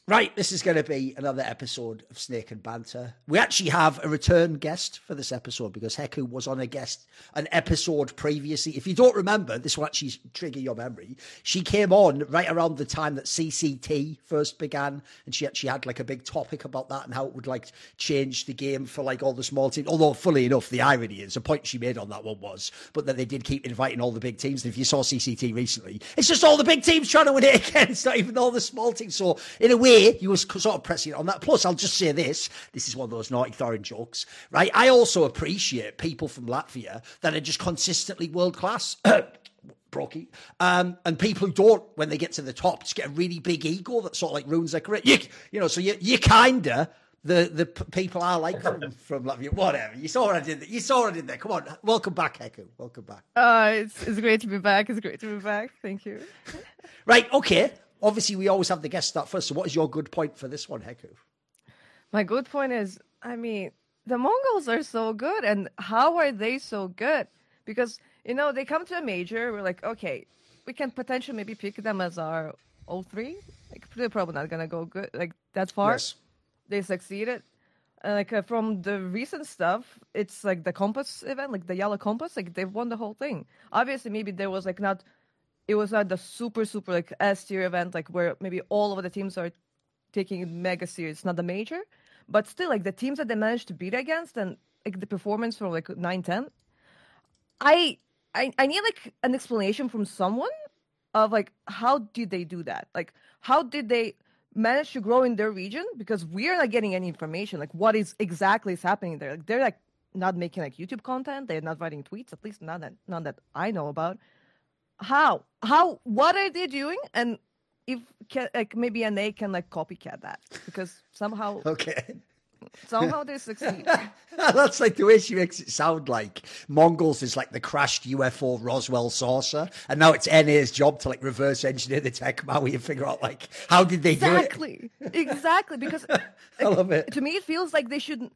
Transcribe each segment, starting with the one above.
Right, this is going to be another episode of Snake and Banter. We actually have a return guest for this episode because Heku was on an episode previously. If you don't remember, this will actually trigger your memory. She came on right around the time that CCT first began, and she actually had like a big topic about that and how it would like change the game for like all the small teams. Although, fully enough, the irony is the point she made on that one was, but that they did keep inviting all the big teams. And if you saw CCT recently, it's just all the big teams trying to win it again. It's not even all the small teams. So in a way, you were sort of pressing it on that. Plus, I'll just say this is one of those naughty Thorin jokes, right? I also appreciate people from Latvia that are just consistently world class. Brocky. And people who don't, when they get to the top, just get a really big ego that sort of like ruins their career. So you kinda the people I like from Latvia. Whatever. You saw what I did there. You saw what I did there. Come on. Welcome back, Heku. Welcome back. It's great to be back. It's great to be back. Thank you. Right, okay. Obviously, we always have the guest start first. So what is your good point for this one, Heku? My good point is, I mean, the Mongols are so good. And how are they so good? Because, they come to a major. We're like, okay, we can potentially maybe pick them as our 03. Like, they're probably not going to go good like that far. Yes. They succeeded. From the recent stuff, it's like the Compass event, like the Yellow Compass, like they've won the whole thing. Obviously, maybe there was it was not the super like S tier event, like where maybe all of the teams are taking it mega serious, not the major, but still like the teams that they managed to beat against and like the performance from like 9-10. I need like an explanation from someone of like how did they do that? Like how did they manage to grow in their region? Because we are not getting any information like what is exactly happening there. Like they're like not making like YouTube content, they're not writing tweets, at least none that I know about. What are they doing? And if like maybe NA can like copycat that because somehow they succeed. That's like the way she makes it sound like Mongols is like the crashed UFO Roswell saucer, and now it's NA's job to like reverse engineer the tech Maui and figure out like how did they do it? Exactly, because I love it. To me, it feels like they should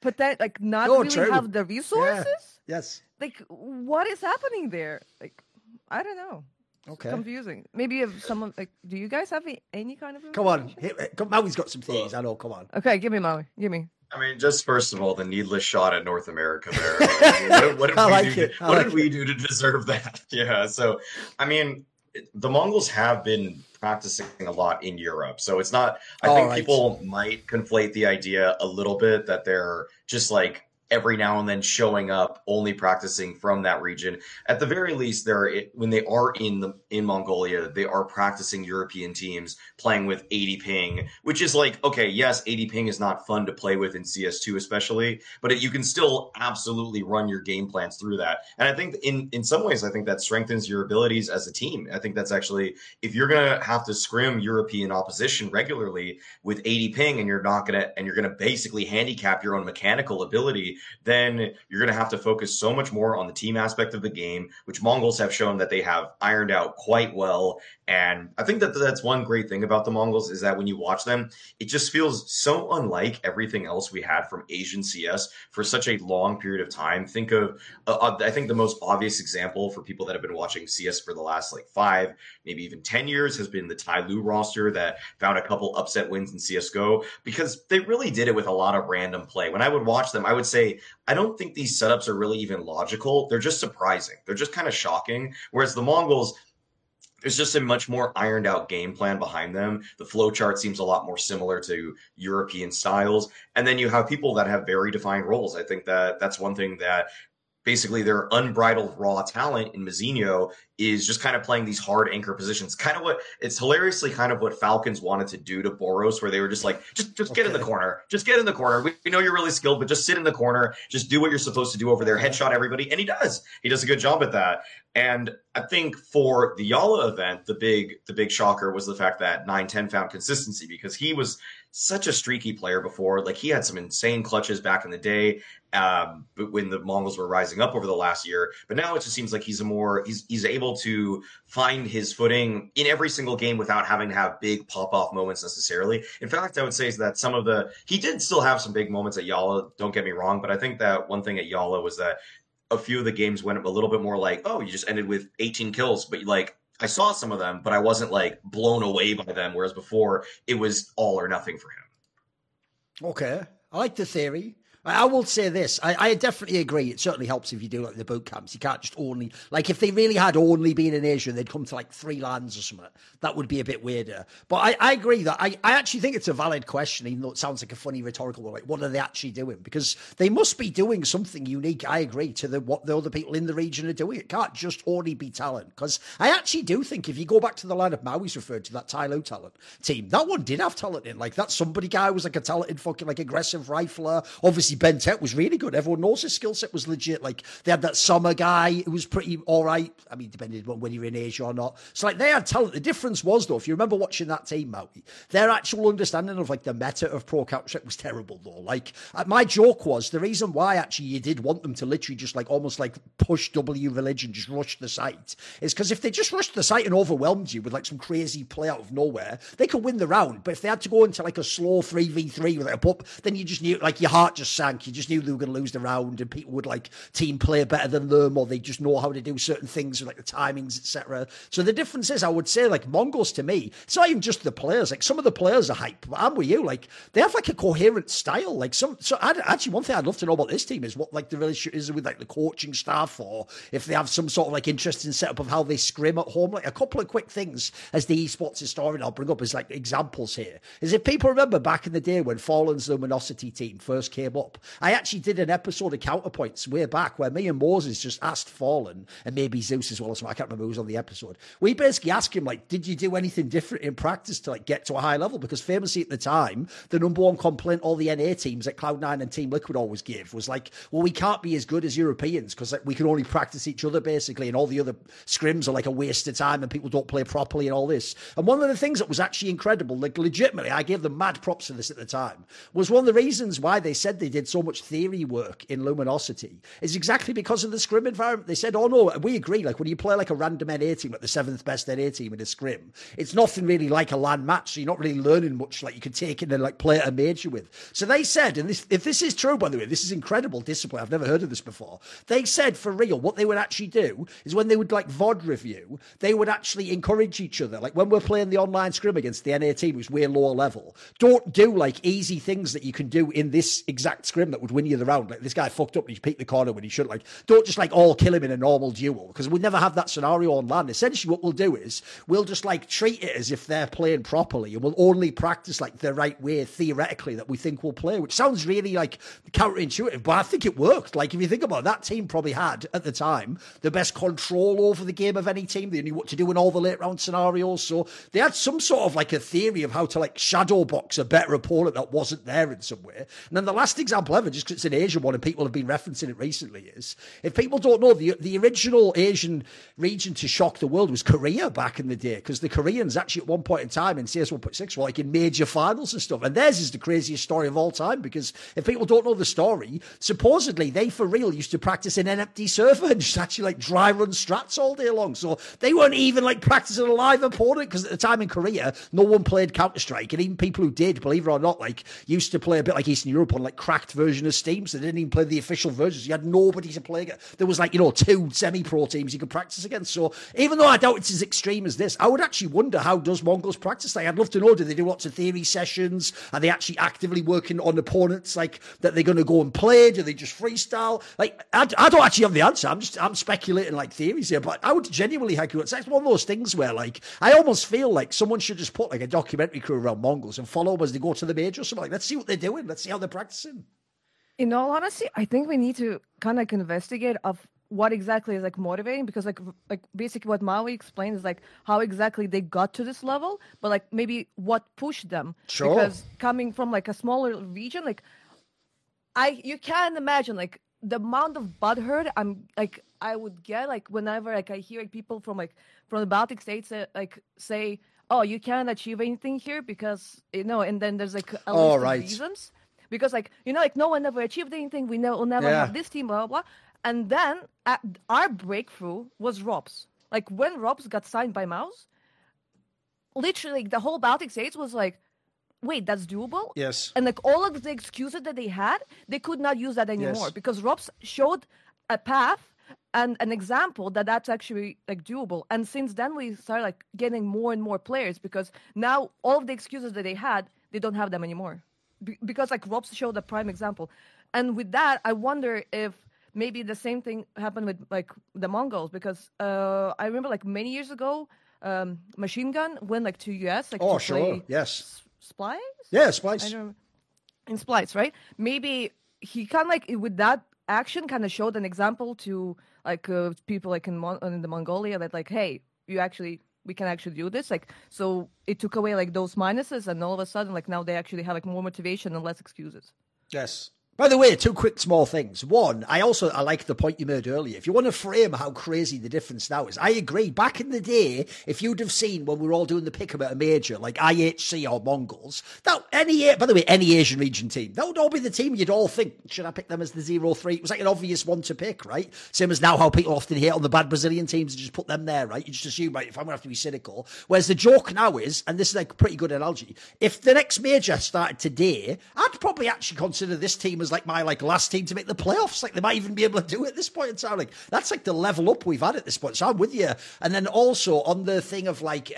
really have the resources. Yeah. Yes. Like what is happening there? Like I don't know. Okay. It's confusing. Maybe if someone like, do you guys have any kind of? Come on, Maui's got some theories. I know. Come on. Okay, give me Maui. Give me. I mean, just first of all, the needless shot at North America there. What did we do to deserve that? Yeah. So, I mean, the Mongols have been practicing a lot in Europe, so it's not. I think people might conflate the idea a little bit that they're just like every now and then showing up, only practicing from that region. At the very least, when they are in Mongolia, they are practicing European teams playing with 80 ping, which is like, okay, yes, 80 ping is not fun to play with in CS2 especially, but you can still absolutely run your game plans through that. And I think in some ways, I think that strengthens your abilities as a team. I think that's actually, if you're going to have to scrim European opposition regularly with 80 ping and you're going to basically handicap your own mechanical ability, then you're going to have to focus so much more on the team aspect of the game, which Mongols have shown that they have ironed out quite well. And I think that that's one great thing about the Mongols is that when you watch them, it just feels so unlike everything else we had from Asian CS for such a long period of time. Think of, I think the most obvious example for people that have been watching CS for the last like 5, maybe even 10 years has been the Tai Lu roster that found a couple upset wins in CSGO because they really did it with a lot of random play. When I would watch them, I would say, I don't think these setups are really even logical. They're just surprising. They're just kind of shocking. Whereas the Mongols, there's just a much more ironed out game plan behind them. The flow chart seems a lot more similar to European styles. And then you have people that have very defined roles. I think that that's one thing that basically their unbridled raw talent in Mizzino is just kind of playing these hard anchor positions. It's hilariously kind of what Falcons wanted to do to Boros, where they were just like, just get in the corner. Just get in the corner. We know you're really skilled, but just sit in the corner. Just do what you're supposed to do over there. Headshot everybody. And he does. He does a good job at that. And I think for the Yala event, the big shocker was the fact that 9-10 found consistency because he was such a streaky player before. Like he had some insane clutches back in the day when the Mongols were rising up over the last year. But now it just seems like he's able to find his footing in every single game without having to have big pop-off moments necessarily. In fact, I would say is that he did still have some big moments at Yala, don't get me wrong, but I think that one thing at Yala was that a few of the games went a little bit more like, oh, you just ended with 18 kills, but like I saw some of them, but I wasn't like blown away by them. Whereas before, it was all or nothing for him. Okay, I like the theory. I will say this. I definitely agree. It certainly helps if you do like the boot camps. You can't just only, like if they really had only been in Asia and they'd come to like 3 lands or something, that would be a bit weirder. But I agree that I actually think it's a valid question, even though it sounds like a funny rhetorical one. Like, what are they actually doing? Because they must be doing something unique, I agree, to what the other people in the region are doing. It can't just only be talent. Because I actually do think if you go back to the lineup Maui's referred to, that Tyloo talent team, that one did have talent in. Like that somebody guy was like a talented fucking like aggressive rifler. Obviously Ben Tet was really good. Everyone knows his skill set was legit. Like they had that summer guy who was pretty all right. I mean, depending on whether you're in Asia or not. So like they had talent. The difference was though, if you remember watching that team, Maui, their actual understanding of like the meta of Pro Counter-Strike was terrible though. Like my joke was the reason why actually you did want them to literally just like almost like push W Religion, just rush the site, is because if they just rushed the site and overwhelmed you with like some crazy play out of nowhere, they could win the round. But if they had to go into like a slow 3v3 with like a pup, then you just knew like your heart just sank. You just knew they were going to lose the round and people would like team play better than them, or they just know how to do certain things with like the timings, etc. So the difference is, I would say like Mongols to me, it's not even just the players. Like some of the players are hype, but I'm with you. Like they have like a coherent style. Like actually one thing I'd love to know about this team is what like the relationship is with like the coaching staff, or if they have some sort of like interesting setup of how they scrim at home. Like a couple of quick things as the esports historian I'll bring up as like examples here is, if people remember back in the day when Fallen's Luminosity team first came up, I actually did an episode of Counterpoints way back where me and Moses just asked Fallen, and maybe Zeus as well, so I can't remember who was on the episode. We basically asked him like, did you do anything different in practice to like get to a high level? Because famously at the time, the number one complaint all the NA teams like Cloud9 and Team Liquid always gave was like, well, we can't be as good as Europeans because like, we can only practice each other basically, and all the other scrims are like a waste of time and people don't play properly and all this. And one of the things that was actually incredible, like legitimately, I gave them mad props for this at the time, was one of the reasons why they said they did so much theory work in Luminosity is exactly because of the scrim environment. They said, oh no, we agree, like when you play like a random NA team, like the 7th best NA team in a scrim, it's nothing really like a LAN match, so you're not really learning much like you can take in and like play at a major with. So they said, and this, if this is true, by the way, this is incredible discipline, I've never heard of this before. They said for real, what they would actually do is when they would like VOD review, they would actually encourage each other. Like when we're playing the online scrim against the NA team who's way lower level, don't do like easy things that you can do in this exact scrim that would win you the round. Like this guy fucked up and he peeked the corner when he shouldn't. Like, don't just like all kill him in a normal duel, because we never have that scenario on LAN. Essentially what we'll do is we'll just like treat it as if they're playing properly, and we'll only practice like the right way theoretically that we think we'll play, which sounds really like counterintuitive, but I think it worked. Like if you think about it, that team probably had at the time the best control over the game of any team. They knew what to do in all the late round scenarios, so they had some sort of like a theory of how to like shadow box a better opponent that wasn't there in some way. And then the last example ever, just because it's an Asian one and people have been referencing it recently, is, if people don't know, the original Asian region to shock the world was Korea back in the day, because the Koreans actually at one point in time in CS 1.6 were like in major finals and stuff, and theirs is the craziest story of all time, because if people don't know the story, supposedly they for real used to practice in an empty server and just actually like dry run strats all day long, so they weren't even like practicing a live opponent, because at the time in Korea no one played Counter-Strike, and even people who did, believe it or not, like used to play a bit like Eastern Europe on like cracked version of Steam, so they didn't even play the official versions. You had nobody to play it. There was like, you know, 2 semi-pro teams you could practice against. So even though I doubt it's as extreme as this, I would actually wonder, how does Mongols practice? Like, I'd love to know, do they do lots of theory sessions? Are they actually actively working on opponents like that they're going to go and play? Do they just freestyle? Like, I don't actually have the answer. I'm speculating like theories here, but I would genuinely, Heku, it's like one of those things where like, I almost feel like someone should just put like a documentary crew around Mongols and follow them as they go to the major or something. Like, let's see what they're doing. Let's see how they're practicing. In all honesty, I think we need to kind of like investigate of what exactly is like motivating, because like basically what Maui explained is like how exactly they got to this level, but like maybe what pushed them. Sure. Because coming from like a smaller region, like you can't imagine like the amount of butthurt I would get like whenever like I hear like, people from the Baltic states like say, oh, you can't achieve anything here because, you know, and then there's like a list of reasons. Because, like, you know, like, no one ever achieved anything. We'll never have this team, blah, blah, blah. And then our breakthrough was Robs. Like, when Robs got signed by Mouse, literally, like, the whole Baltic states was like, wait, that's doable? Yes. And, like, all of the excuses that they had, they could not use that anymore. Yes. Because Robs showed a path and an example that that's actually like doable. And since then we started like getting more and more players, because now all of the excuses that they had, they don't have them anymore, because like Rob showed a prime example. And with that, I wonder if maybe the same thing happened with like the Mongols, because I remember like many years ago, Machine Gun went like to US like to play Splice. Yeah, Splice. I don't remember. In Splice, right? Maybe he kind of like with that action kind of showed an example to like people like in the Mongolia that like, hey, we can actually do this. Like, so it took away like those minuses, and all of a sudden like now they actually have like more motivation and less excuses. Yes. By the way, two quick small things. One, I like the point you made earlier. If you want to frame how crazy the difference now is, I agree. Back in the day, if you'd have seen when we were all doing the pick'em at a major, like IHC or Mongols, by the way, any Asian region team, that would all be the team you'd all think, should I pick them as the 0-3? It was like an obvious one to pick, right? Same as now how people often hate on the bad Brazilian teams and just put them there, right? You just assume, right, if I'm going to have to be cynical. Whereas the joke now is, and this is like a pretty good analogy, if the next major started today, I'd probably actually consider this team as like my like last team to make the playoffs. Like they might even be able to do it at this point in time. Like that's like the level up we've had at this point. So I'm with you. And then also on the thing of like,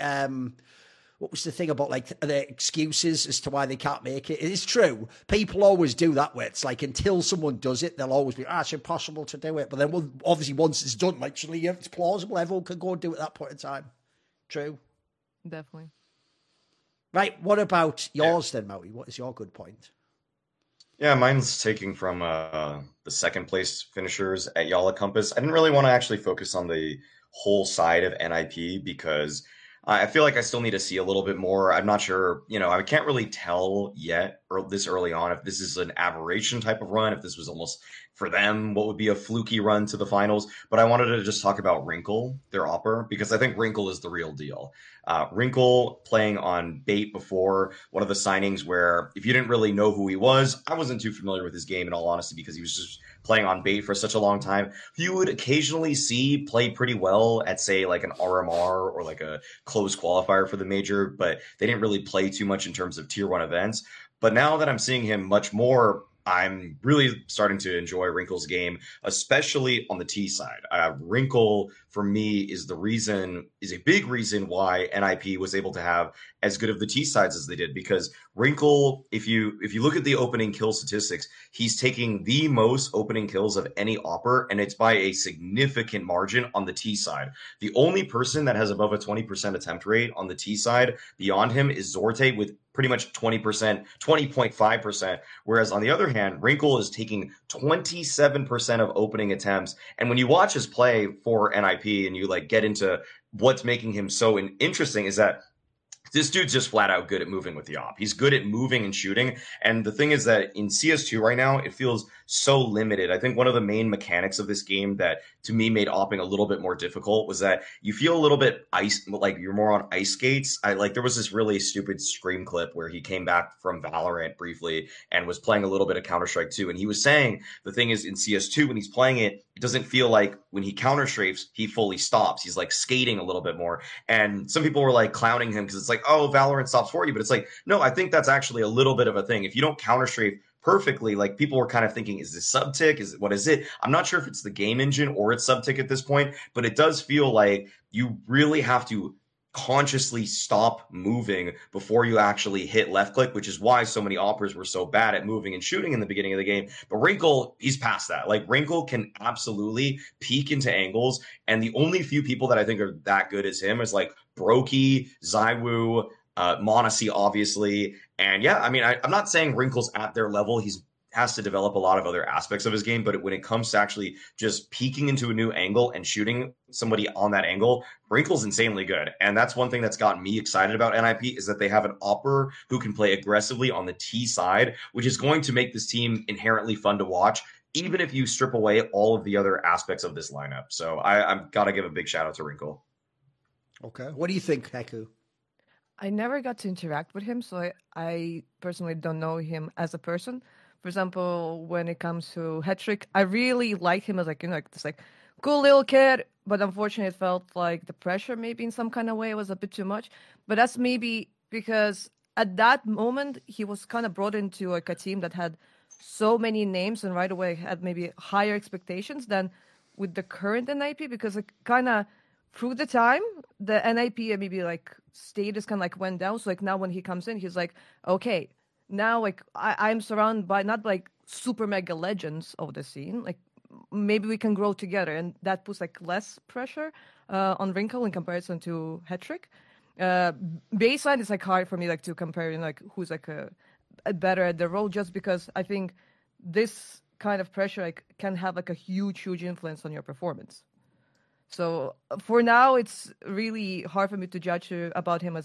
what was the thing about like the excuses as to why they can't make it? It is true. People always do that way. It's like until someone does it, they'll always be, it's impossible to do it. But then obviously once it's done, like, actually, it's plausible. Everyone can go and do it at that point in time. True. Definitely. Right. What about yours then, Maui? What is your good point? Yeah, mine's taking from the second place finishers at Yala Compass. I didn't really want to actually focus on the whole side of NIP because I feel like I still need to see a little bit more. I'm not sure, I can't really tell yet or this early on if this is an aberration type of run, if this was almost for them what would be a fluky run to the finals. But I wanted to just talk about Wrinkle, their opper, because I think Wrinkle is the real deal. Wrinkle playing on bait before, one of the signings where if you didn't really know who he was, I wasn't too familiar with his game in all honesty because he was just playing on bait for such a long time. You would occasionally see play pretty well at, say, like an RMR or like a closed qualifier for the major, but they didn't really play too much in terms of tier 1 events. But now that I'm seeing him much more, I'm really starting to enjoy Wrinkle's game, especially on the T side. Wrinkle, for me, is a big reason why NIP was able to have as good of the T sides as they did. Because Wrinkle, if you look at the opening kill statistics, he's taking the most opening kills of any opper, and it's by a significant margin on the T side. The only person that has above a 20% attempt rate on the T side beyond him is Zorte with pretty much 20.5%. Whereas on the other hand, Wrinkle is taking 27% of opening attempts. And when you watch his play for NIP and you like get into what's making him so interesting is that this dude's just flat out good at moving with the op. He's good at moving and shooting. And the thing is that in CS2 right now, it feels so limited. I think one of the main mechanics of this game that to me made opping a little bit more difficult was that you feel a little bit like you're more on ice skates. There was this really stupid Scream clip where he came back from Valorant briefly and was playing a little bit of Counter-Strike 2. And he was saying the thing is in CS2, when he's playing it, it doesn't feel like when he counter-strafes, he fully stops. He's like skating a little bit more. And some people were like clowning him because it's like, oh, Valorant stops for you. But it's like, no, I think that's actually a little bit of a thing. If you don't counter-strafe perfectly, like people were kind of thinking, is this sub-tick? What is it? I'm not sure if it's the game engine or it's sub-tick at this point, but it does feel like you really have to consciously stop moving before you actually hit left click, which is why so many oppers were so bad at moving and shooting in the beginning of the game. But Wrinkle, he's past that. Like Wrinkle can absolutely peek into angles, and the only few people that I think are that good as him is like Brokey, Zywoo, Monacy, obviously. And yeah, I mean, I'm not saying Wrinkle's at their level. He's has to develop a lot of other aspects of his game, but when it comes to actually just peeking into a new angle and shooting somebody on that angle, Wrinkle's insanely good. And that's one thing that's gotten me excited about NIP is that they have an opper who can play aggressively on the T side, which is going to make this team inherently fun to watch, even if you strip away all of the other aspects of this lineup. So I've got to give a big shout out to Wrinkle. Okay. What do you think, Heku? I never got to interact with him, so I personally don't know him as a person. For example, when it comes to Hetrick, I really like him as like this like cool little kid, but unfortunately it felt like the pressure maybe in some kind of way was a bit too much. But that's maybe because at that moment he was kind of brought into like a team that had so many names and right away had maybe higher expectations than with the current NIP because it kind of through the time the NIP maybe like status kind of like went down. So like now when he comes in, he's like, okay, now like I'm surrounded by not like super mega legends of the scene. Like maybe we can grow together, and that puts like less pressure on Wrinkle in comparison to Hetrick. Baseline is like hard for me like to compare, like who's like a better at the role, just because I think this kind of pressure like can have like a huge influence on your performance. So for now, it's really hard for me to judge about him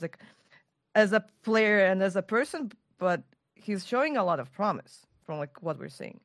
as a player and as a person, but he's showing a lot of promise from like what we're seeing.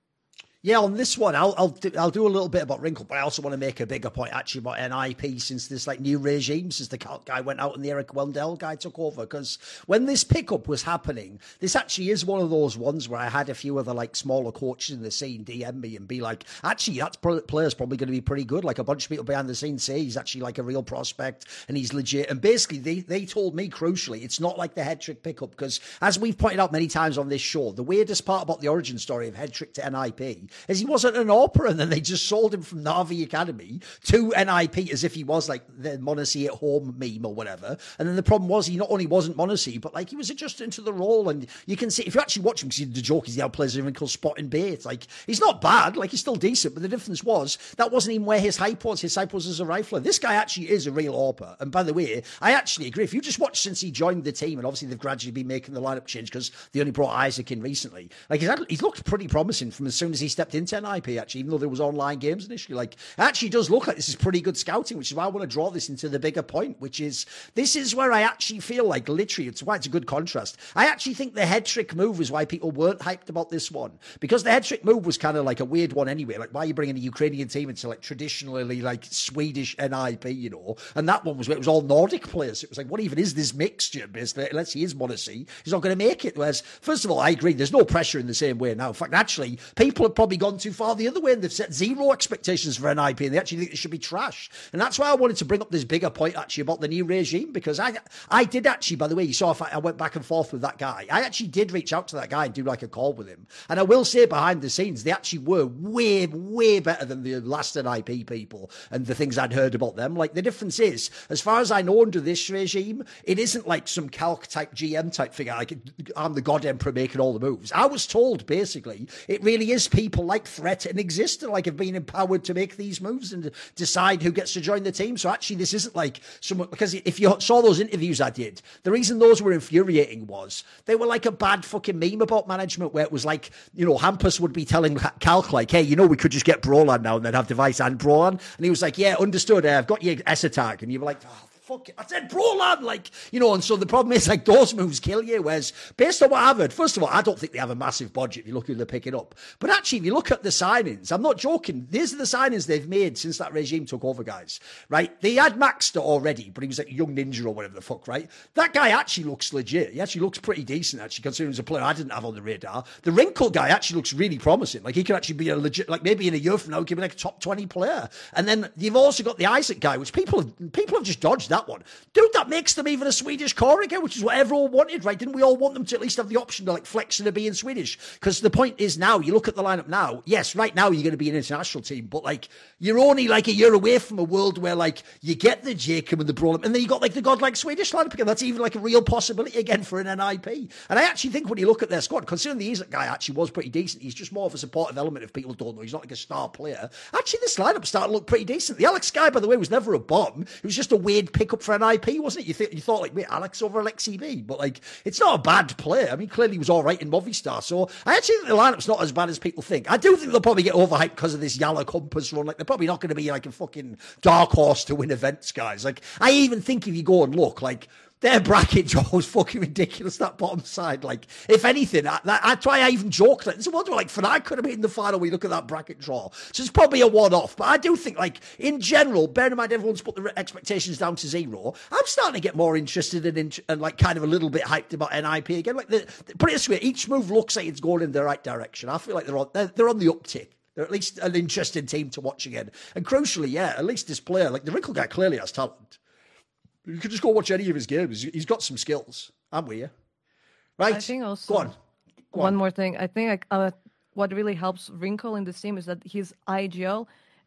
Yeah, on this one, I'll do a little bit about Wrinkle, but I also want to make a bigger point actually about NIP since this like new regime, since the Calc guy went out and the Eric Wendell guy took over. Because when this pickup was happening, this actually is one of those ones where I had a few other like smaller coaches in the scene DM me and be like, actually, that player's probably going to be pretty good. Like a bunch of people behind the scenes say he's actually like a real prospect and he's legit. And basically, they told me crucially, it's not like the Hetrick pickup because as we've pointed out many times on this show, the weirdest part about the origin story of Hetrick to NIP is he wasn't an opera, and then they just sold him from Na'Vi Academy to NIP as if he was like the Monacy at home meme or whatever. And then the problem was he not only wasn't Monacy, but like he was adjusted into the role. And you can see if you actually watch him, because the joke is he outplays a Wrinkle spot in Bay. It's like he's not bad, like he's still decent, but the difference was that wasn't even where his hype was. His hype was as a rifler. This guy actually is a real opera. And by the way, I actually agree. If you just watch since he joined the team, and obviously they've gradually been making the lineup change because they only brought Isaac in recently. Like he's looked pretty promising from as soon as he stepped into NIP. Actually, even though there was online games initially, like it actually does look like this is pretty good scouting, which is why I want to draw this into the bigger point, which is this is where I actually feel like literally it's why it's a good contrast. I actually think the Hetrick move is why people weren't hyped about this one, because the Hetrick move was kind of like a weird one anyway. Like why are you bringing a Ukrainian team into like traditionally like Swedish NIP, you know? And that one was where it was all Nordic players. It was like, what even is this mixture? Basically, unless he is Monacy, he's not going to make it. Whereas, first of all, I agree, there's no pressure in the same way now. In fact, actually, people have probably gone too far the other way and they've set zero expectations for NIP and they actually think it should be trash. And that's why I wanted to bring up this bigger point actually about the new regime, because I did actually, by the way, you saw if I went back and forth with that guy. I actually did reach out to that guy and do like a call with him. And I will say behind the scenes, they actually were way, way better than the last NIP people and the things I'd heard about them. Like the difference is, as far as I know under this regime, it isn't like some calc type GM type figure, like I'm the God Emperor making all the moves. I was told basically it really is people like Threat and Exist and like have been empowered to make these moves and decide who gets to join the team. So actually this isn't like someone, because if you saw those interviews I did, the reason those were infuriating was they were like a bad fucking meme about management where it was like, you know, Hampus would be telling Calc like, hey, you know, we could just get Brolan now and then have Device and Brolan. And he was like, yeah, understood. I've got your S attack. And you were like, oh, fuck it. I said Brolan, like, you know, and so the problem is like those moves kill you. Whereas based on what I've heard, first of all, I don't think they have a massive budget if you look who they're picking up. But actually, if you look at the signings, I'm not joking. These are the signings they've made since that regime took over, guys, right? They had Maxter already, but he was like a young ninja or whatever the fuck, right? That guy actually looks legit. He actually looks pretty decent, actually, considering he's a player I didn't have on the radar. The Wrinkle guy actually looks really promising. Like he could actually be a legit, like maybe in a year from now, he could be like a top 20 player. And then you've also got the Isaac guy, which people have just dodged that one. Dude, that makes them even a Swedish core again, which is what everyone wanted, right? Didn't we all want them to at least have the option to like flex into being Swedish? Because the point is now, you look at the lineup now, yes, right now you're going to be an international team, but like you're only like a year away from a world where like you get the Jacob and the Brolin, and then you got like the godlike Swedish lineup again. That's even like a real possibility again for an NIP. And I actually think when you look at their squad, considering the Isaac guy actually was pretty decent, he's just more of a supportive element if people don't know. He's not like a star player. Actually, this lineup started to look pretty decent. The Alex guy, by the way, was never a bomb. It was just a weird pickup for NIP, wasn't it? You thought like, wait, Alex over Alexi B, but like it's not a bad player. I mean, clearly he was all right in Movistar. So I actually think the lineup's not as bad as people think. I do think they'll probably get overhyped because of this Yalla Compass run. Like they're probably not going to be like a fucking dark horse to win events, guys. Like I even think if you go and look, like their bracket draw was fucking ridiculous, that bottom side. Like, if anything, that's why I even joked. Like, there's a wonder, like, Fnatic could have been in the final when you look at that bracket draw. So it's probably a one-off. But I do think, like, in general, bearing in mind everyone's put the expectations down to zero, I'm starting to get more interested and like, kind of a little bit hyped about NIP again. Like, put it this way, each move looks like it's going in the right direction. I feel like they're on the uptick. They're at least an interesting team to watch again. And crucially, yeah, at least this player, like, the Wrinkle guy clearly has talent. You could just go watch any of his games. He's got some skills. I'm with you. Right? I think also, go on. One more thing. I think what really helps Wrinkle in this team is that his IGL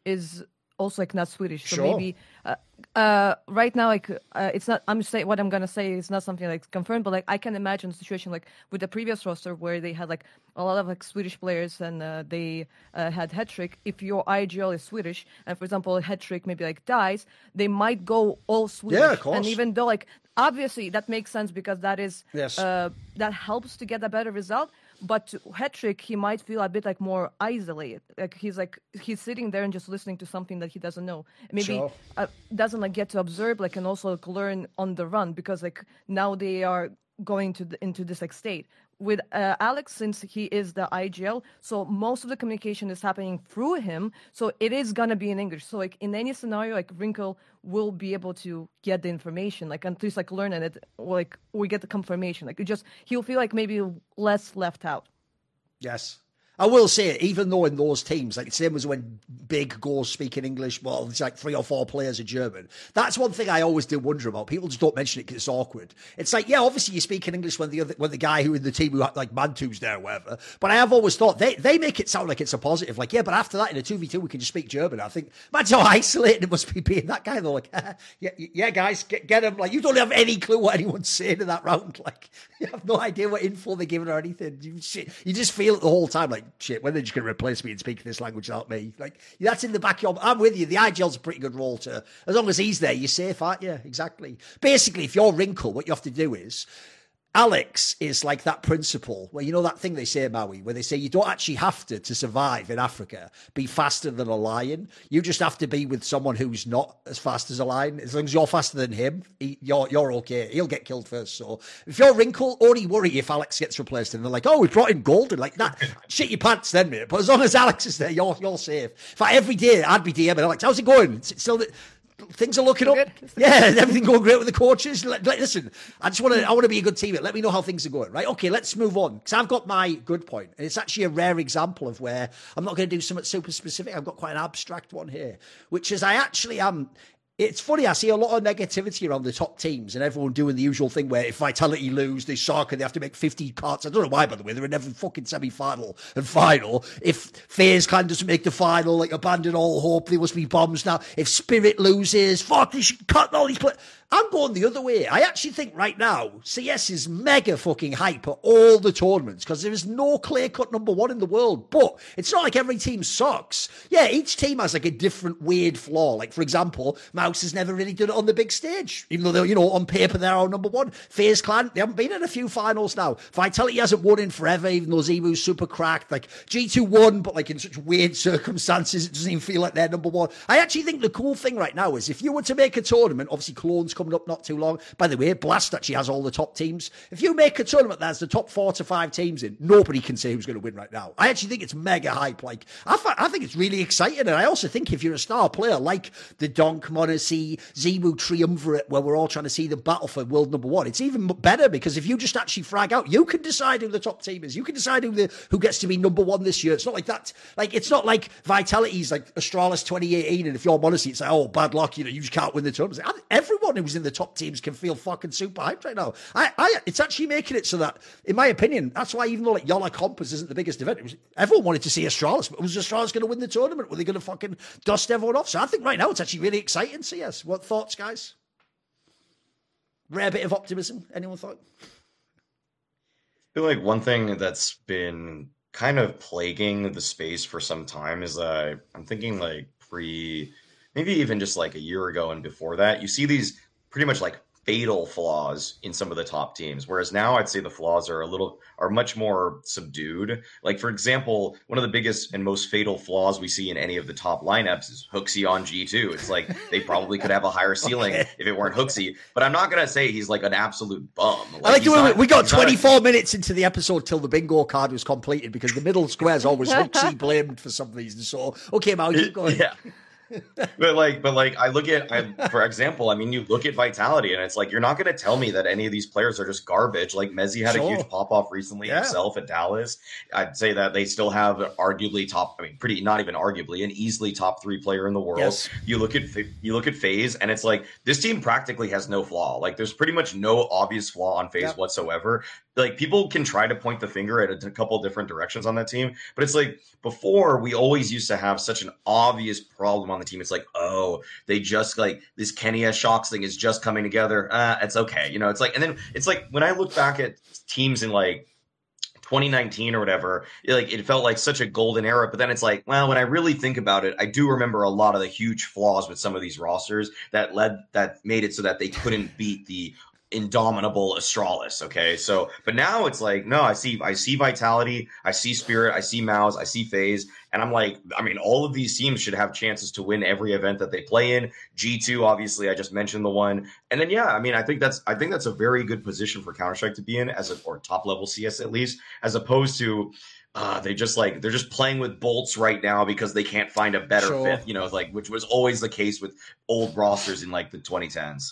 is also like not Swedish. So Sure. maybe right now, like it's not. I'm saying what I'm gonna say is not something like confirmed, but like I can imagine a situation like with the previous roster where they had like a lot of like Swedish players and they had Hattrick. If your IGL is Swedish, and for example Hattrick maybe like dies, they might go all Swedish. Yeah, of course. And even though like obviously that makes sense because that is Yes. that helps to get a better result. But to Hattrick, he might feel a bit like more isolated. Like he's sitting there and just listening to something that he doesn't know. Maybe Sure. doesn't like get to observe, like, and also like, learn on the run because like now they are going into this like state. With Alex, since he is the IGL, so most of the communication is happening through him. So it is gonna be in English. So like in any scenario, like Wrinkle will be able to get the information, like at least like learn it, or like we get the confirmation. Like he'll feel like maybe less left out. Yes. I will say, even though in those teams, like same as when Big goes speaking English, well, there's like 3 or 4 players are German. That's one thing I always do wonder about. People just don't mention it because it's awkward. It's like, yeah, obviously you speak in English when the guy who in the team who like Mantu's there or whatever. But I have always thought they make it sound like it's a positive. Like, yeah, but after that in a 2v2 we can just speak German. I think, imagine how isolated it must be being that guy. They're like, yeah, guys, get him. Like, you don't have any clue what anyone's saying in that round. Like, you have no idea what info they're giving or anything. You just feel it the whole time. Like, shit, when they're just going to replace me and speak this language without me. Like, that's in the back of your... I'm with you. The IGL's a pretty good role to... As long as he's there, you're safe, aren't you? Exactly. Basically, if you're Wrinkle, what you have to do is... Alex is like that principle where, you know that thing they say, Maui, where they say you don't actually have to survive in Africa, be faster than a lion. You just have to be with someone who's not as fast as a lion. As long as you're faster than him, you're okay. He'll get killed first. So if you're Wrinkle, only worry if Alex gets replaced and they're like, oh, we brought in Golden. Like that, shit your pants then, mate. But as long as Alex is there, you're safe. In fact, every day I'd be DMing Alex, how's it going? It's still... Things are looking up. Good. Yeah, everything going great with the coaches. Listen, I want to be a good teammate. Let me know how things are going, right? Okay, let's move on. Because I've got my good point. And it's actually a rare example of where I'm not going to do something super specific. I've got quite an abstract one here, which is I actually am... It's funny, I see a lot of negativity around the top teams and everyone doing the usual thing where if Vitality lose, they suck and they have to make 50 cards. I don't know why, by the way. They're in every fucking semi-final and final. If FaZe Clan doesn't make the final, like abandon all hope, they must be bombs now. If Spirit loses, fuck, they should cut all these players. I'm going the other way. I actually think right now, CS is mega fucking hype at all the tournaments because there is no clear-cut number one in the world. But it's not like every team sucks. Yeah, each team has like a different weird flaw. Like, for example, Mouse has never really done it on the big stage, even though they're, you know, on paper they're our number one. FaZe Clan, they haven't been in a few finals now. Vitality hasn't won in forever, even though Zemu's super cracked. Like, G2 won, but like in such weird circumstances, it doesn't even feel like they're number one. I actually think the cool thing right now is if you were to make a tournament, obviously Cologne's coming up not too long. By the way, Blast actually has all the top teams. If you make a tournament that has the top 4 to 5 teams in, nobody can say who's going to win right now. I actually think it's mega hype. Like, I think it's really exciting. And I also think if you're a star player like the Donk, Monacy, Zemu triumvirate, where we're all trying to see the battle for world number one, it's even better because if you just actually frag out, you can decide who the top team is. You can decide who gets to be number one this year. It's not like that. Like, it's not like Vitality's like Astralis 2018. And if you're Monacy, it's like, oh, bad luck. You know, you just can't win the tournament. Everyone who's in the top teams can feel fucking super hyped right now. It's actually making it so that, in my opinion, that's why even though like Yola Compass isn't the biggest event, everyone wanted to see Astralis, but was Astralis going to win the tournament? Were they going to fucking dust everyone off? So I think right now it's actually really exciting. So yes, what thoughts, guys? Rare bit of optimism. Anyone thought? I feel like one thing that's been kind of plaguing the space for some time is I'm thinking like maybe even just like a year ago and before that, you see these pretty much like fatal flaws in some of the top teams, whereas now I'd say the flaws are much more subdued. Like, for example, one of the biggest and most fatal flaws we see in any of the top lineups is HooXi on G2. It's like they probably could have a higher ceiling if it weren't HooXi, but I'm not gonna say he's like an absolute bum. I like the way we got 24 minutes into the episode till the bingo card was completed because the middle square is always HooXi blamed for some reason. So okay, Mal, keep going. Yeah. But I look at, for example, I mean, you look at Vitality, and it's like you're not going to tell me that any of these players are just garbage. Like Messi had a huge pop off recently himself at Dallas. I'd say that they still have arguably top. I mean, pretty not even arguably an easily top 3 player in the world. Yes. You look at FaZe, and it's like this team practically has no flaw. Like there's pretty much no obvious flaw on FaZe whatsoever. Like people can try to point the finger at a couple different directions on that team, but it's like before we always used to have such an obvious problem on the team. It's like, oh, they just like this Kenny S. Shocks thing is just coming together. It's okay, you know. It's like, and then it's like when I look back at teams in like 2019 or whatever, it felt like such a golden era. But then it's like, well, when I really think about it, I do remember a lot of the huge flaws with some of these rosters that made it so that they couldn't beat the indomitable Astralis. Okay, so but now it's like, no, I see Vitality, I see Spirit, I see MOUZ, I see FaZe, and I'm like, I mean, all of these teams should have chances to win every event that they play in. G2, obviously, I just mentioned the one, and then I mean, I think that's a very good position for Counter-Strike to be in or top level CS at least, as opposed to they're just playing with bolts right now because they can't find a better fit, you know, like which was always the case with old rosters in like the 2010s.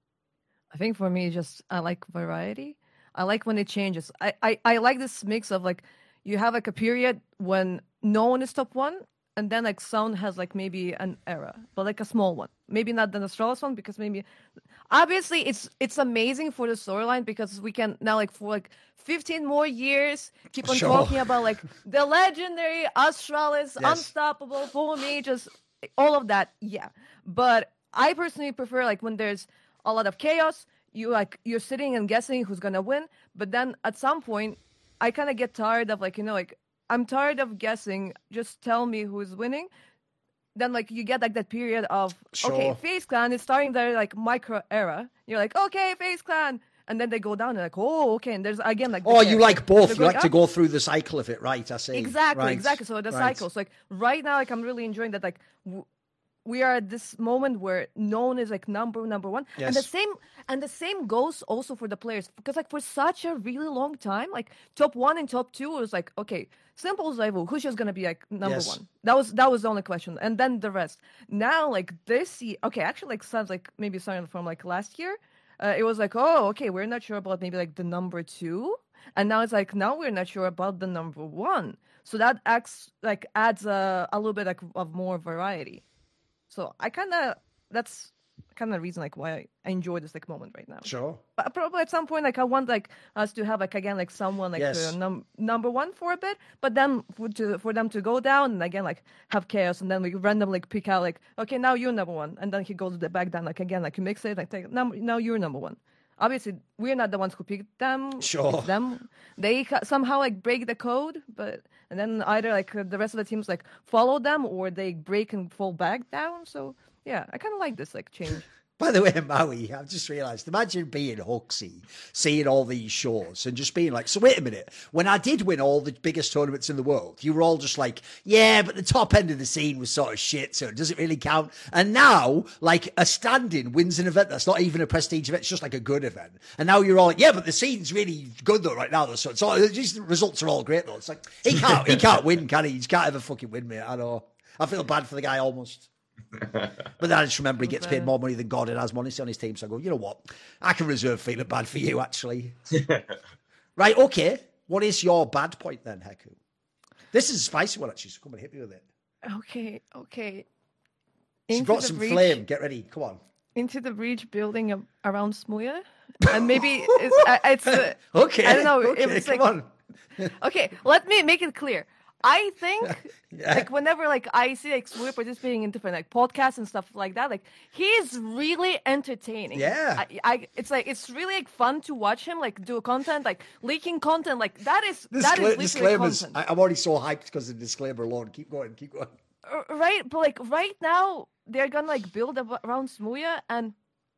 I think for me, I like variety. I like when it changes. I like this mix of like you have like a period when no one is top 1, and then like Sound has like maybe an era, but like a small one. Maybe not the Astralis one, because maybe obviously it's amazing for the storyline because we can now like for like 15 more years keep on talking about like the legendary Astralis, unstoppable, full mages, all of that. Yeah, but I personally prefer like when there's a lot of chaos, you're sitting and guessing who's gonna win. But then at some point, I kind of get tired of like, you know, like I'm tired of guessing. Just tell me who's winning. Then like you get like that period of okay, FaZe Clan is starting their like micro era. You're like, okay, FaZe Clan, and then they go down and like, oh, okay, and there's again like. Oh, you like both. You like to go through the cycle of it, right? I see. Exactly. So the cycle. So like right now, like I'm really enjoying that. Like. We are at this moment where no one is like number 1, and the same goes also for the players, because like for such a really long time, like top 1 and top 2 was like, okay, simple Zaivu, who's just gonna be like number 1? That was the only question, and then the rest. Now like this year, okay, actually like sounds like maybe starting from like last year, it was like, oh, okay, we're not sure about maybe like the number 2, and now it's like now we're not sure about the number 1. So that adds a little bit like of more variety. So that's kind of the reason like why I enjoy this like moment right now. Sure. But probably at some point like I want like us to have like again like someone like number 1 for a bit, but then for them to go down and again like have chaos, and then we randomly like pick out like, okay, now you're number 1, and then he goes back down like again like you mix it like now you're number 1. Obviously, we're not the ones who picked them. Sure. It's them. They somehow like break the code, and then either like the rest of the teams like follow them, or they break and fall back down. So yeah, I kind of like this like change. By the way, Maui, I've just realised, imagine being Huxley, seeing all these shows and just being like, so wait a minute, when I did win all the biggest tournaments in the world, you were all just like, yeah, but the top end of the scene was sort of shit, so it doesn't really count. And now, like, a stand-in wins an event that's not even a prestige event, it's just like a good event. And now you're all like, yeah, but the scene's really good though right now, though. So it's all, the results are all great though. It's like, he can't win, can he? He can't ever fucking win, mate. I know. I feel bad for the guy almost. But then I just remember he gets paid more money than God and has money on his team. So I go, you know what? I can reserve feeling bad for you, actually. Right, okay. What is your bad point then, Heku? This is a spicy one, actually, so come and hit me with it. Okay. She's got some flame. Get ready. Come on. Into the breach building around Smuya. And maybe it's okay. I don't know. Okay, it's come like, on. Okay, let me make it clear. I think, like, whenever, like, I see, like, Smuya participating in different, like, podcasts and stuff like that, like, he's really entertaining. Yeah. It's, like, it's really, like, fun to watch him, like, do content, like, leaking content, like, that is disclaimers. Content. I'm already so hyped because of the disclaimer alone. Keep going. Right, but, like, right now, they're gonna, like, build around Smuya, and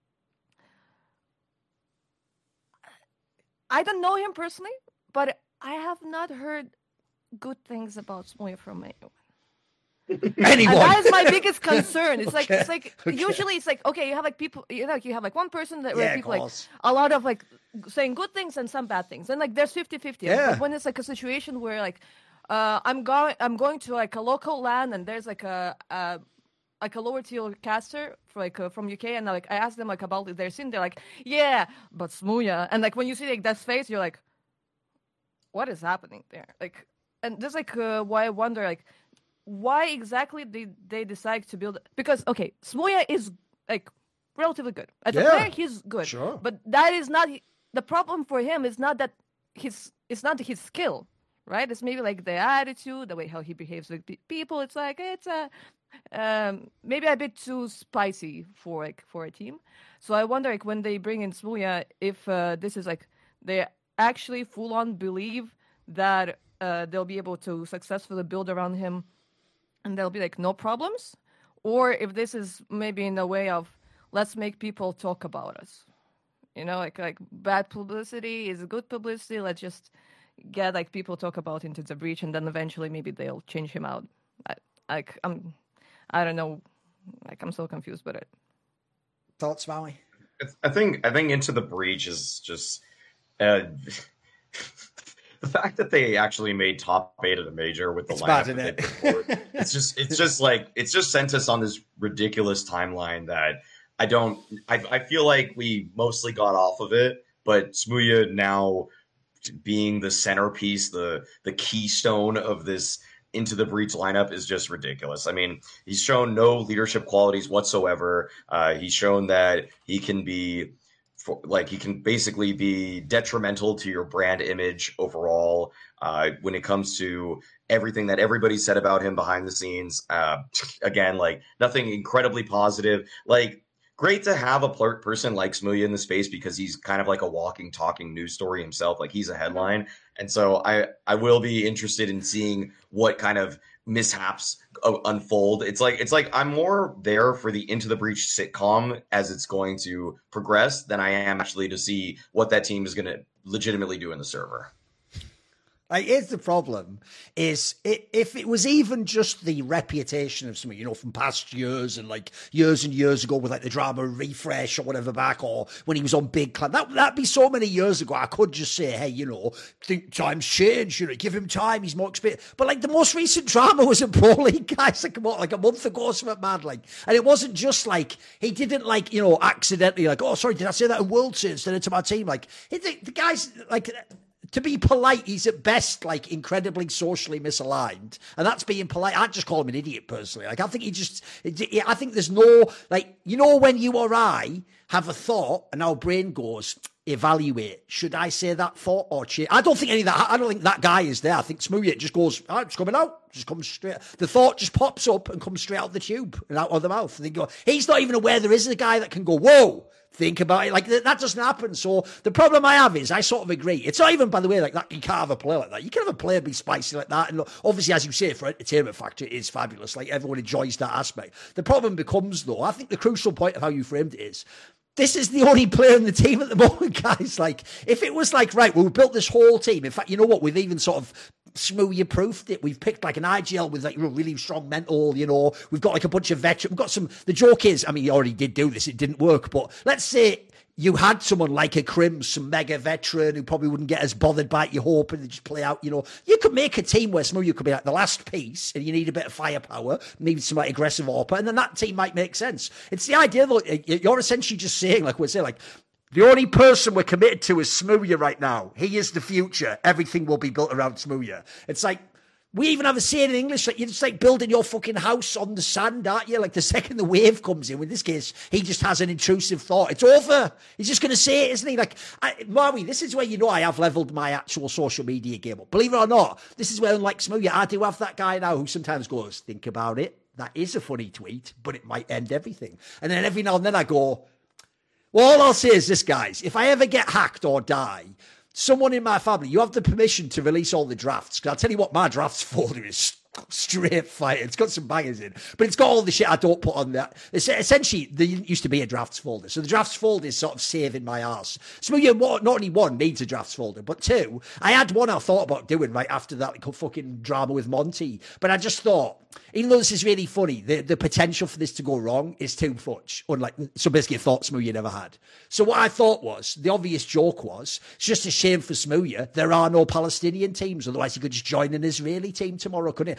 I don't know him personally, but I have not heard good things about Smuya from anyone. And that is my biggest concern. It's usually it's like, okay, you have like people, you have like one person where people like a lot of like saying good things and some bad things, and like there's 50-50. Yeah. But when it's like a situation where like I'm going to like a local LAN and there's like a like a lower tier caster for like from UK, and like I asked them like about their scene. They're like, yeah, but Smooya, and like when you see like that face, you're like, what is happening there? Like, and that's like why I wonder like why exactly they decide to build, because okay, Smooya is like relatively good as a player. He's good, sure, but that is not the problem for him. Is not that it's not his skill, right? It's maybe like the attitude, the way how he behaves with people. It's like it's maybe a bit too spicy for a team. So I wonder like when they bring in Smooya, if this is like they actually full on believe that they'll be able to successfully build around him and there'll be like no problems, or if this is maybe in a way of let's make people talk about us, you know, like bad publicity is good publicity. Let's just get like people talk about Into the Breach, and then eventually maybe they'll change him out. I don't know, like I'm so confused with it. Thoughts, Maui? I think Into the Breach is just the fact that they actually made top 8 of the major with the lineup that they put forward. It's just sent us on this ridiculous timeline that I feel like we mostly got off of it, but Smooya now being the centerpiece, the keystone of this Into the Breach lineup is just ridiculous. I mean, he's shown no leadership qualities whatsoever. He's shown that he can basically be detrimental to your brand image overall when it comes to everything that everybody said about him behind the scenes. Again, like nothing incredibly positive. Like, great to have a person like Smooya in the space because he's kind of like a walking, talking news story himself. Like he's a headline. And so I will be interested in seeing what kind of mishaps unfold. It's like I'm more there for the Into the Breach sitcom as it's going to progress than I am actually to see what that team is going to legitimately do in the server. Like, here's the problem: is if it was even just the reputation of something, you know, from past years and like years and years ago with like the drama refresh or whatever back, or when he was on Big Clan, that'd be so many years ago. I could just say, hey, you know, think times change, you know, give him time, he's more experienced. But like the most recent drama was a Pro League, guys, like a month ago, something mad, like, and it wasn't just like he didn't like, you know, accidentally like, oh, sorry, did I say that in World Series instead of to my team? Like the guy's like. To be polite, he's at best like incredibly socially misaligned, and that's being polite. I'd just call him an idiot personally. Like I think I think there's no, like, you know, when you or I have a thought and our brain goes, evaluate, should I say that thought or change? I don't think that guy is there. I think Smooya just goes, oh, it's coming out, just comes straight. The thought just pops up and comes straight out the tube and out of the mouth. And they go, he's not even aware there is a guy that can go, whoa. Think about it. Like, that doesn't happen. So the problem I have is I sort of agree. It's not even, by the way, like that. You can't have a play like that. You can have a player be spicy like that. And obviously, as you say, for entertainment factor, it is fabulous. Like, everyone enjoys that aspect. The problem becomes, though, I think the crucial point of how you framed it is, this is the only player in the team at the moment, guys. Like, if it was like, right, well, we built this whole team. In fact, you know what? We've even sort of Smooya proofed it. We've picked like an IGL with like really strong mental, you know. We've got like a bunch of veterans. We've got some. The joke is, I mean, he already did do this. It didn't work. But let's say you had someone like a Krim, some mega veteran who probably wouldn't get as bothered by it. You hope and they just play out, you know. You could make a team where Smooya could be like the last piece and you need a bit of firepower, maybe some like aggressive AWPer, and then that team might make sense. It's the idea though, you're essentially just saying, like we're saying, like, the only person we're committed to is Smooya right now. He is the future. Everything will be built around Smooya. It's like, we even have a saying in English, like, you're just like building your fucking house on the sand, aren't you? Like, the second the wave comes in, in this case, he just has an intrusive thought. It's over. He's just going to say it, isn't he? Like, Maui, this is where you know I have leveled my actual social media game up. Believe it or not, this is where, unlike Smooya, I do have that guy now who sometimes goes, think about it. That is a funny tweet, but it might end everything. And then every now and then I go, well, all I'll say is this, guys. If I ever get hacked or die, someone in my family, you have the permission to release all the drafts. Because I'll tell you what, my drafts folder is straight fire. It's got some bangers in, but it's got all the shit I don't put on that. It's essentially, there used to be a drafts folder. So the drafts folder is sort of saving my arse. So not only one needs a drafts folder, but two, I had one I thought about doing right after that fucking drama with Monty. But I just thought, even though this is really funny, the potential for this to go wrong is too much. So basically a thought Smooya never had. So what I thought was, the obvious joke was, it's just a shame for Smooya, there are no Palestinian teams, otherwise he could just join an Israeli team tomorrow, couldn't he?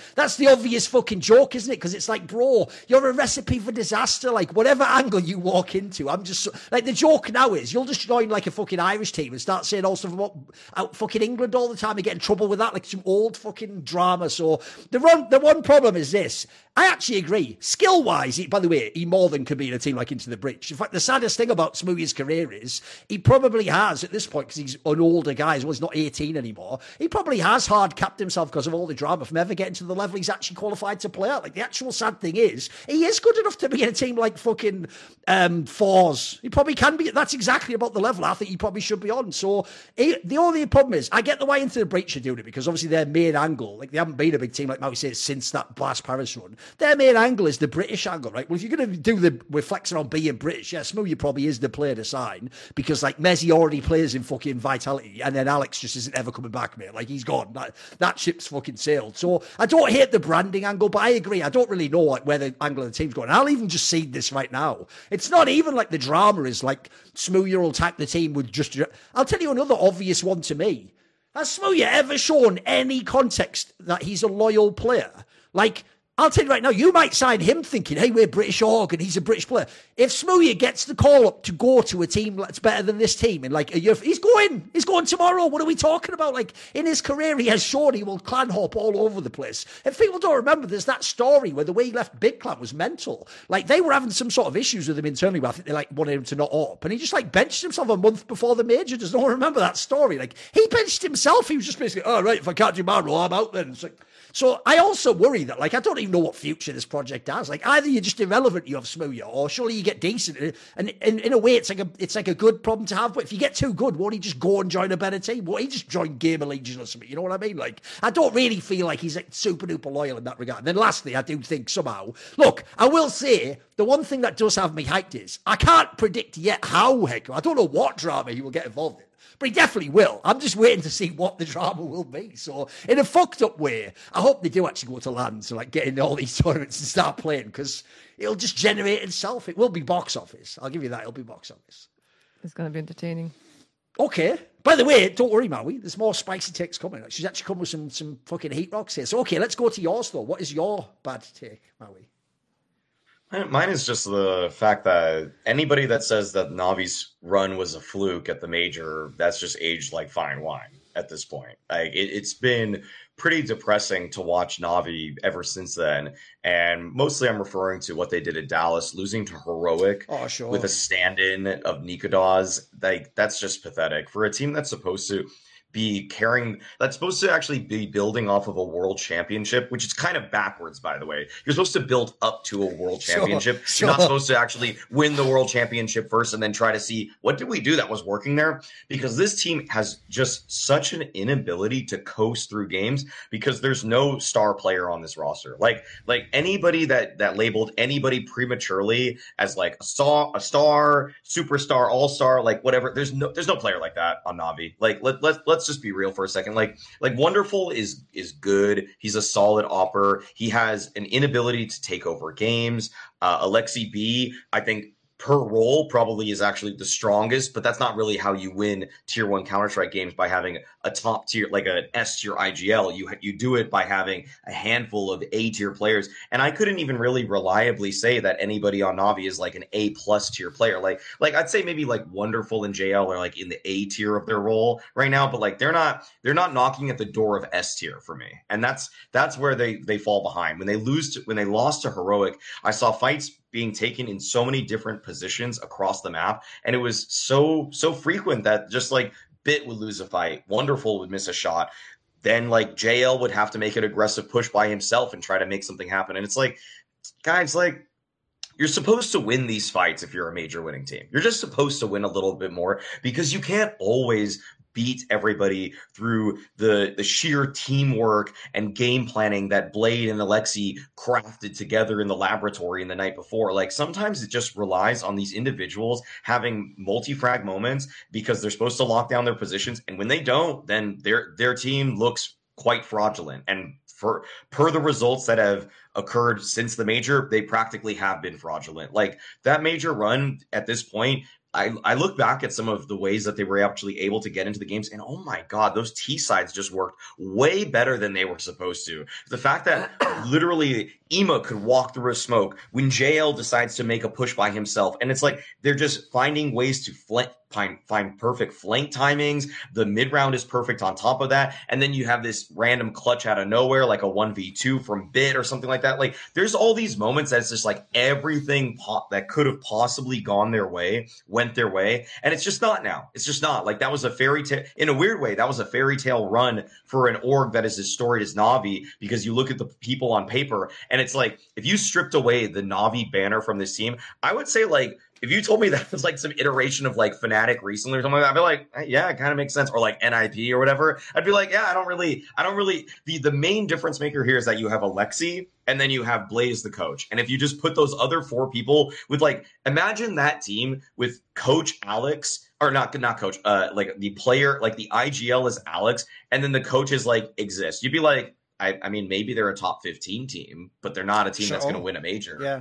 That's the obvious fucking joke, isn't it? Because it's like, bro, you're a recipe for disaster. Like, whatever angle you walk into, I'm just like, the joke now is you'll just join like a fucking Irish team and start saying all stuff about out fucking England all the time and get in trouble with that, like some old fucking drama. So the one problem is this. I actually agree. Skill-wise, by the way, he more than could be in a team like Into the Breach. In fact, the saddest thing about Smoothie's career is he probably has, at this point, because he's an older guy as well, he's not 18 anymore, he probably has hard-capped himself because of all the drama from ever getting to the level he's actually qualified to play at. Like, the actual sad thing is, he is good enough to be in a team like fucking Fours. He probably can be. That's exactly about the level I think he probably should be on. So, the only problem is, I get the way Into the Breach are doing it, because obviously their main angle, like, they haven't been a big team, like Maui says, since that Blast Paris run. Their main angle is the British angle, right? Well, if you're going to do we're flexing on being British, yeah, Smoothie probably is the player to sign, because, like, Messi already plays in fucking Vitality, and then Alex just isn't ever coming back, mate. Like, he's gone. That ship's fucking sailed. So, I don't hate the branding angle, but I agree. I don't really know, like, where the angle of the team's going. I'll even just see this right now. It's not even like the drama is, like, Smoothie will attack the team with just... I'll tell you another obvious one to me. Has Smoothie ever shown any context that he's a loyal player? Like, I'll tell you right now, you might sign him thinking, hey, we're British org and he's a British player. If Smoothie gets the call up to go to a team that's better than this team in like a year, he's going tomorrow. What are we talking about? Like, in his career, he has shown he will clan hop all over the place. If people don't remember, there's that story where the way he left Big Clan was mental. Like, they were having some sort of issues with him internally, but I think they like wanted him to not up. And he just like benched himself a month before the major. Does no one remember that story? Like, he benched himself. He was just basically, oh, right, if I can't do my role, I'm out then. It's like, so I also worry that, like, I don't even know what future this project has. Like, either you're just irrelevant, you have Smoothie, or surely you get decent. And in a way, it's like a good problem to have. But if you get too good, won't he just go and join a better team? Won't he just join Gamer Legion or something? You know what I mean? Like, I don't really feel like he's like super duper loyal in that regard. And then lastly, I do think somehow, look, I will say the one thing that does have me hyped is I can't predict yet how Hector. I don't know what drama he will get involved in. But he definitely will. I'm just waiting to see what the drama will be. So, in a fucked up way, I hope they do actually go to land to like get into all these tournaments and start playing, because it'll just generate itself. It will be box office. I'll give you that. It'll be box office. It's going to be entertaining. Okay. By the way, don't worry, Maui. There's more spicy takes coming. She's actually come with some fucking heat rocks here. So, okay, let's go to yours, though. What is your bad take, Maui? Mine is just the fact that anybody that says that Navi's run was a fluke at the major, that's just aged like fine wine at this point. Like, it's been pretty depressing to watch Navi ever since then. And mostly I'm referring to what they did at Dallas, losing to Heroic with a stand-in of Nikodas. Like, that's just pathetic. For a team that's supposed to be that's supposed to actually be building off of a world championship, which is kind of backwards, by the way. You're supposed to build up to a world championship. You're not supposed to actually win the world championship first and then try to see what did we do that was working there, because this team has just such an inability to coast through games because there's no star player on this roster. Like anybody that labeled anybody prematurely as like a star, superstar, all-star, like whatever, there's no player like that on Navi. Like let's just be real for a second. Like Wonderful is good. He's a solid opper. He has an inability to take over games. Alexi B, I think, per role probably is actually the strongest, but that's not really how you win tier 1 Counter-Strike games, by having a top tier, like an S tier IGL. You do it by having a handful of A tier players. And I couldn't even really reliably say that anybody on Navi is like an A plus tier player. Like I'd say maybe like Wonderful and JL are like in the A tier of their role right now, but like they're not knocking at the door of S tier for me. And that's where they fall behind. When they lost to Heroic, I saw fights being taken in so many different positions across the map, and it was so frequent that just like Bit would lose a fight, Wonderful would miss a shot, then like JL would have to make an aggressive push by himself and try to make something happen. And it's like, guys, like, you're supposed to win these fights if you're a major winning team. You're just supposed to win a little bit more, because you can't always beat everybody through the sheer teamwork and game planning that Blade and Alexi crafted together in the laboratory in the night before. Like, sometimes it just relies on these individuals having multi-frag moments because they're supposed to lock down their positions. And when they don't, then their team looks quite fraudulent. And per the results that have occurred since the major, they practically have been fraudulent. Like, that major run at this point I look back at some of the ways that they were actually able to get into the games, and oh my God, those T sides just worked way better than they were supposed to. The fact that literally Ema could walk through a smoke when JL decides to make a push by himself, and it's like they're just finding ways to find perfect flank timings. The mid round is perfect on top of that, and then you have this random clutch out of nowhere, like a 1v2 from Bit or something like that. Like there's all these moments that's just like everything that could have possibly gone their way went their way, and it's just not now. It's just not. Like that was a fairy tale in a weird way. That was a fairy tale run for an org that is as storied as Na'Vi, because you look at the people on paper, and it's like if you stripped away the Na'Vi banner from this team, I would say like, if you told me that was like some iteration of like Fnatic recently or something like that, I'd be like, yeah, it kind of makes sense. Or like NIP or whatever. I'd be like, yeah, I don't really, the main difference maker here is that you have Alexi and then you have Blaze the coach. And if you just put those other 4 people with like, imagine that team with Coach Alex, or not coach, like the player, like the IGL is Alex, and then the coach is like Exist. You'd be like, I mean, maybe they're a top 15 team, but they're not a team that's going to win a major. Yeah.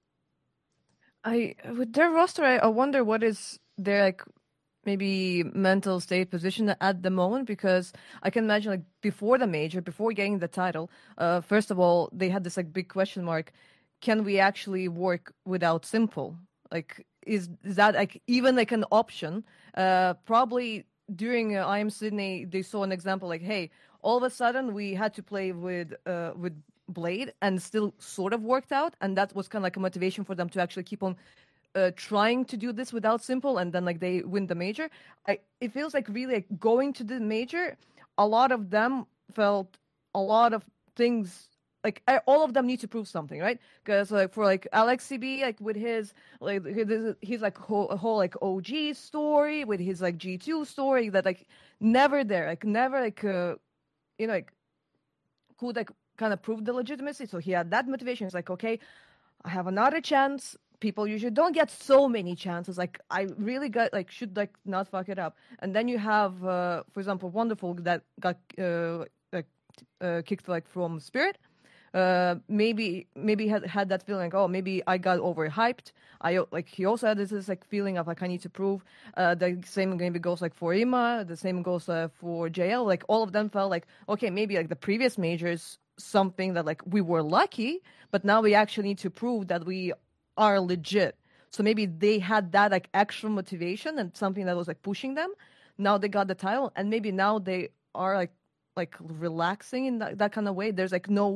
With their roster, I wonder what is their like maybe mental state position at the moment, because I can imagine like before the major, before getting the title, first of all, they had this like big question mark: can we actually work without Simple? Like, is that like even like an option? Probably during IM Sydney, they saw an example like, hey, all of a sudden we had to play with Blade and still sort of worked out, and that was kind of like a motivation for them to actually keep on trying to do this without Simple, and then like they win the major. It feels like really like going to the major, a lot of them felt a lot of things like all of them need to prove something, right? Because like for like Alex CB, like with his like he's like whole like OG story, with his like G2 story, that like never like like could like kind of proved the legitimacy. So he had that motivation. It's like, okay, I have another chance. People usually don't get so many chances. Like I really got like should like not fuck it up. And then you have, for example, Wonderful that got kicked like from Spirit. Maybe had that feeling like, oh, maybe I got overhyped. He also had this like feeling of like I need to prove. The same maybe goes like for Ima. The same goes for JL. Like all of them felt like, okay, maybe like the previous majors, something that like we were lucky, but now we actually need to prove that we are legit. So maybe they had that like extra motivation and something that was like pushing them. Now they got the title, and maybe now they are like relaxing in that kind of way. They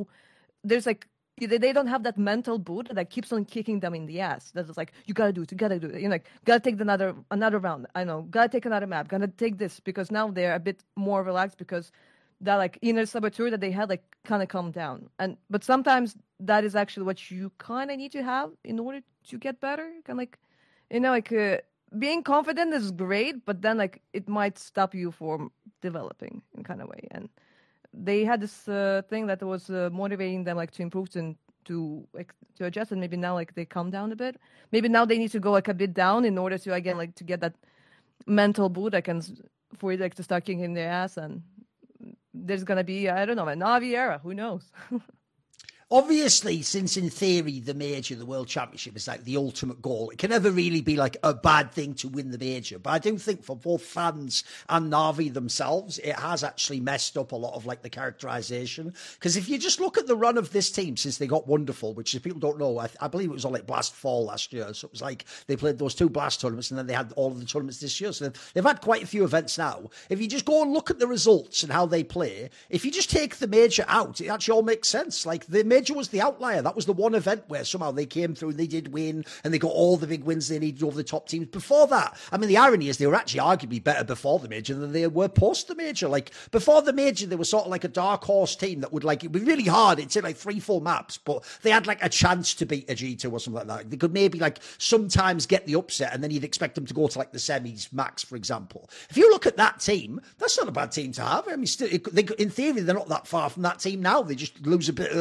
don't have that mental boot that keeps on kicking them in the ass. That's like, you gotta do it. You know, like gotta take another round. I know, gotta take another map. Gotta take this, because now they're a bit more relaxed, because that like inner saboteur that they had like kind of calmed down. But sometimes that is actually what you kind of need to have in order to get better. Kind of like, you know, like being confident is great, but then like it might stop you from developing in kind of way. And they had this thing that was motivating them like to improve and to adjust, and maybe now like they calm down a bit. Maybe now they need to go like a bit down in order to again like to get that mental boot for it like to start kicking their ass. And there's gonna be, I don't know, a Na'Vi era. Who knows? Obviously, since in theory the major, the World Championship, is like the ultimate goal, it can never really be like a bad thing to win the major. But I do think for both fans and Na'Vi themselves, it has actually messed up a lot of like the characterization. Because if you just look at the run of this team since they got Wonderful, which if people don't know, I believe it was on like Blast Fall last year. So it was like they played those 2 Blast tournaments and then they had all of the tournaments this year. So they've had quite a few events now. If you just go and look at the results and how they play, if you just take the major out, it actually all makes sense. Like the major was the outlier. That was the one event where somehow they came through and they did win and they got all the big wins they needed over the top teams. Before that, I mean, the irony is they were actually arguably better before the major than they were post the major. Like before the major, they were sort of like a dark horse team that would like, it'd be really hard. It'd take like 3-4 maps, but they had like a chance to beat a G2 or something like that. They could maybe like sometimes get the upset, and then you'd expect them to go to like the semis max, for example. If you look at that team, that's not a bad team to have. I mean, still, in theory, they're not that far from that team now. They just lose a bit earlier on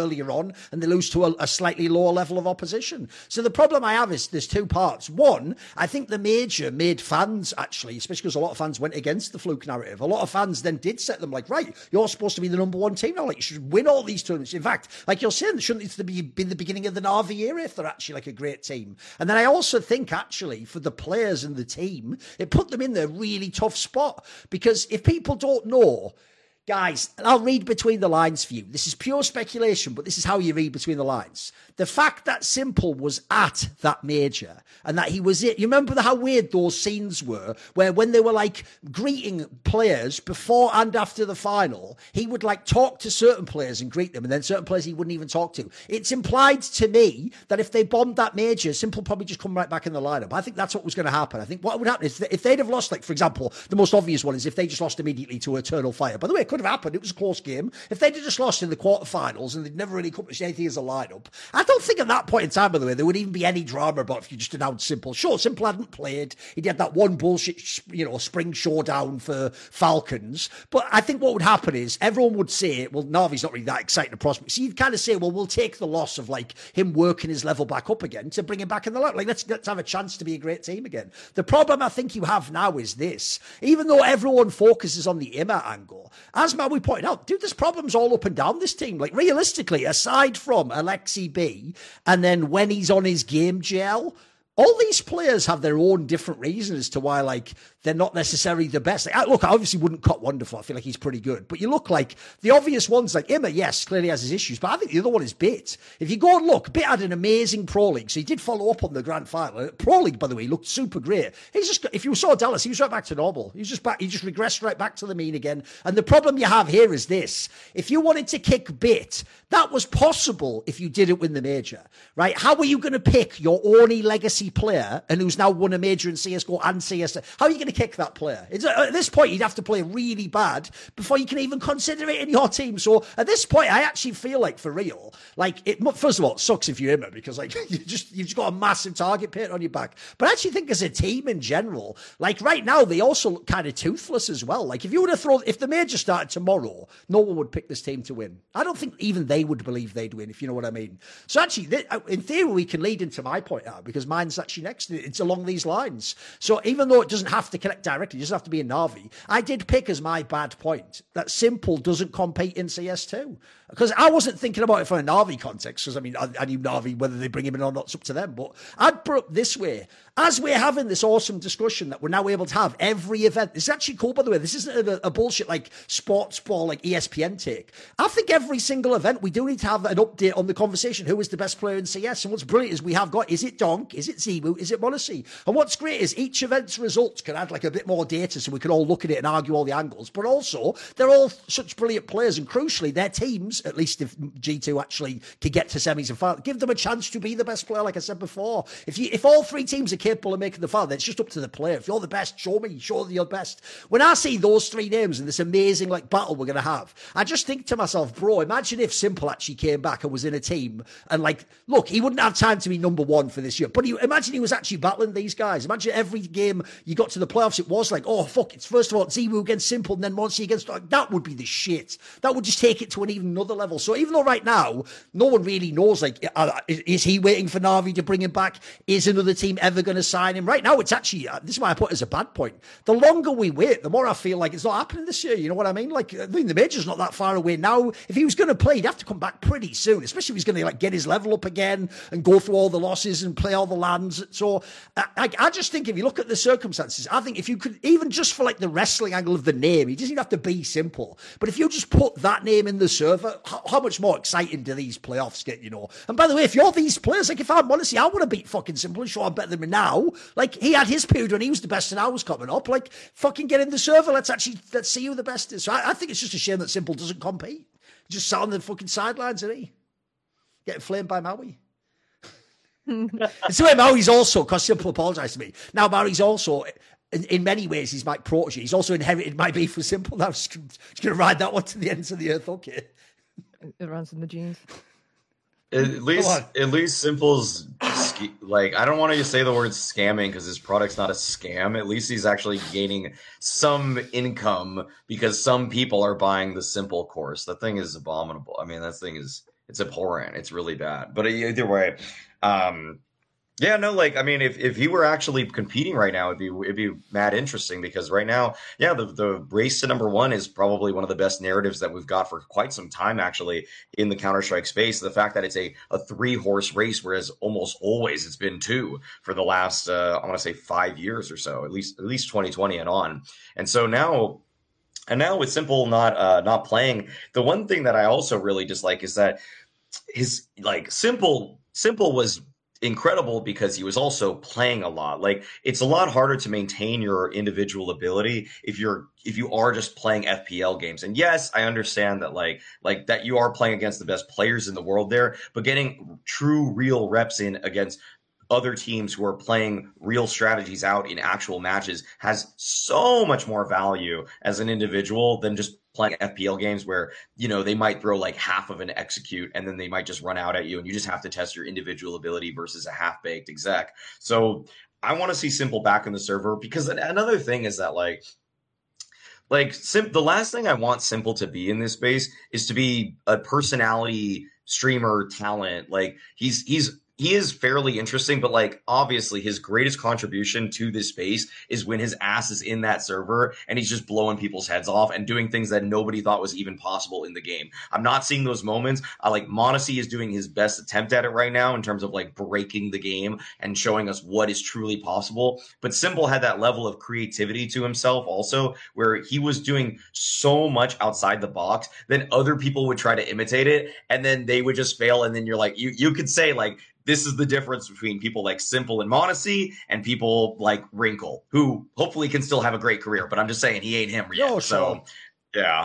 1, and they lose to a slightly lower level of opposition. So the problem I have is there's two parts. One, I think the major made fans, actually, especially because a lot of fans went against the fluke narrative, a lot of fans then did set them like, right, you're supposed to be the number one team now, like you should win all these tournaments. In fact, like you're saying, shouldn't it be the beginning of the Na'Vi era if they're actually like a great team? And then I also think actually for the players and the team, it put them in their really tough spot, because if people don't know, guys, I'll read between the lines for you. This is pure speculation, but this is how you read between the lines. The fact that Simple was at that major and that he was it. You remember how weird those scenes were, where when they were like greeting players before and after the final, he would like talk to certain players and greet them, and then certain players he wouldn't even talk to. It's implied to me that if they bombed that major, Simple probably just come right back in the lineup. I think that's what was going to happen. I think what would happen is if they'd have lost, like for example, the most obvious one is if they just lost immediately to Eternal Fire. By the way, it could have happened. It was a close game. If they'd have just lost in the quarterfinals and they'd never really accomplished anything as a lineup, I don't think at that point in time, by the way, there would even be any drama about if you just announced Simple. Sure, Simple hadn't played. He had that one bullshit, spring showdown for Falcons. But I think what would happen is everyone would say, well, Na'Vi's not really that exciting a prospect. So you'd kind of say, well, we'll take the loss of like him working his level back up again to bring him back in the lineup. Like, let's have a chance to be a great team again. The problem I think you have now is this. Even though everyone focuses on the Imma angle, as Maui pointed out, dude, there's problems all up and down this team. Like, realistically, aside from Alexi B, and then when he's on his game gel, all these players have their own different reasons as to why, like, they're not necessarily the best. Look, I obviously wouldn't cut Wonderful. I feel like he's pretty good. But you look like the obvious ones, like Imma, yes, clearly has his issues. But I think the other one is Bit. If you go and look, Bit had an amazing Pro League. So he did follow up on the Grand Final. Pro League, by the way, looked super great. He's just, if you saw Dallas, he was right back to normal. He just regressed right back to the mean again. And the problem you have here is this. If you wanted to kick Bit, that was possible if you didn't win the major, right? How are you going to pick your only legacy player and who's now won a major in CSGO and CS:GO? How are you going to kick that player? At this point, you'd have to play really bad before you can even consider it in your team. So at this point, I actually feel like, for real, like, first of all, it sucks if you're Imma, because like you've just got a massive target paint on your back. But I actually think as a team in general, like right now, they also look kind of toothless as well. Like if the major started tomorrow, no one would pick this team to win. I don't think even they would believe they'd win, if you know what I mean. So actually, in theory, we can lead into my point now, because mine's actually next. It's along these lines. So even though it doesn't have to connect directly, it doesn't have to be a Na'Vi, I did pick as my bad point that Simple doesn't compete in CS2. Because I wasn't thinking about it from a Na'Vi context, because I mean, I knew Na'Vi, whether they bring him in or not, it's up to them. But I'd put it this way. As we're having this awesome discussion that we're now able to have every event, this is actually cool, by the way. This isn't a bullshit like sports ball, like ESPN take. I think every single event, we do need to have an update on the conversation. Who is the best player in CS? And what's brilliant is we have got, is it Donk? Is it ZywOo? Is it m0NESY? And what's great is each event's results can add like a bit more data so we can all look at it and argue all the angles. But also, they're all such brilliant players. And crucially, their teams, at least if G2 actually can get to semis and finals, give them a chance to be the best player, like I said before. If all three teams are capable of making the final, then it's just up to the player. If you're the best, show me, show that you're the best. When I see those three names in this amazing like battle we're going to have, I just think to myself, bro, imagine if Simple actually came back and was in a team and like, look, he wouldn't have time to be number one for this year, but imagine he was actually battling these guys. Imagine every game you got to the playoffs, it was like, oh, fuck, it's first of all ZywOo against Simple and then m0NESY against, that would be the shit. That would just take it to an even another level. So even though right now, no one really knows, like, is he waiting for Na'Vi to bring him back? Is another team ever going to sign him? Right now, it's actually, this is why I put it as a bad point. The longer we wait, the more I feel like it's not happening this year. You know what I mean? Like, I mean, the major's not that far away now. If he was going to play, he'd have to come back pretty soon, especially if he's going to like get his level up again and go through all the losses and play all the lands. So I just think if you look at the circumstances, I think if you could, even just for like the wrestling angle of the name, he doesn't even have to be Simple. But if you just put that name in the server, how much more exciting do these playoffs get, you know? And by the way, if you're these players, like if I'm m0NESY, I want to beat fucking Simple and show I'm better than him now. Like he had his period when he was the best and I was coming up. Like fucking get in the server. Let's see who the best is. So I think it's just a shame that Simple doesn't compete. He just sat on the fucking sidelines, isn't he? Getting flamed by Maui. It's the way Maui's also, because Simple apologised to me. Now Maui's also, in many ways, he's my protege. He's also inherited my beef with Simple. Now I'm just going to ride that one to the ends of the earth. Okay. It runs in the genes. At least Simple's like, I don't want to say the word scamming because his product's not a scam. At least he's actually gaining some income because some people are buying the Simple course. That thing is abominable. I mean, that thing is It's abhorrent. It's really bad. But either way, yeah, no, like I mean, if he were actually competing right now, it'd be mad interesting because right now, yeah, the race to #1 is probably one of the best narratives that we've got for quite some time actually in the Counter-Strike space. The fact that it's a 3-horse race, whereas almost always it's been 2 for the last I want to say 5 years or so, at least 2020 and on. And so now. And now with Simple not playing, the one thing that I also really dislike is that his like Simple was incredible because he was also playing a lot. Like it's a lot harder to maintain your individual ability if you are just playing FPL games. And yes, I understand that like that you are playing against the best players in the world there, but getting true real reps in against other teams who are playing real strategies out in actual matches has so much more value as an individual than just playing FPL games where, you know, they might throw like half of an execute and then they might just run out at you and you just have to test your individual ability versus a half-baked exec. So I want to see Simple back in the server because another thing is that the last thing I want Simple to be in this space is to be a personality streamer talent. Like he is fairly interesting, but like obviously his greatest contribution to this space is when his ass is in that server and he's just blowing people's heads off and doing things that nobody thought was even possible in the game. I'm not seeing those moments. I like m0NESY is doing his best attempt at it right now in terms of like breaking the game and showing us what is truly possible. But Simple had that level of creativity to himself also, where he was doing so much outside the box, then other people would try to imitate it and then they would just fail. And then you're like, you could say like, this is the difference between people like Simple and m0NESY and people like Wrinkle, who hopefully can still have a great career. But I'm just saying he ain't him yet. Oh, sure. So yeah,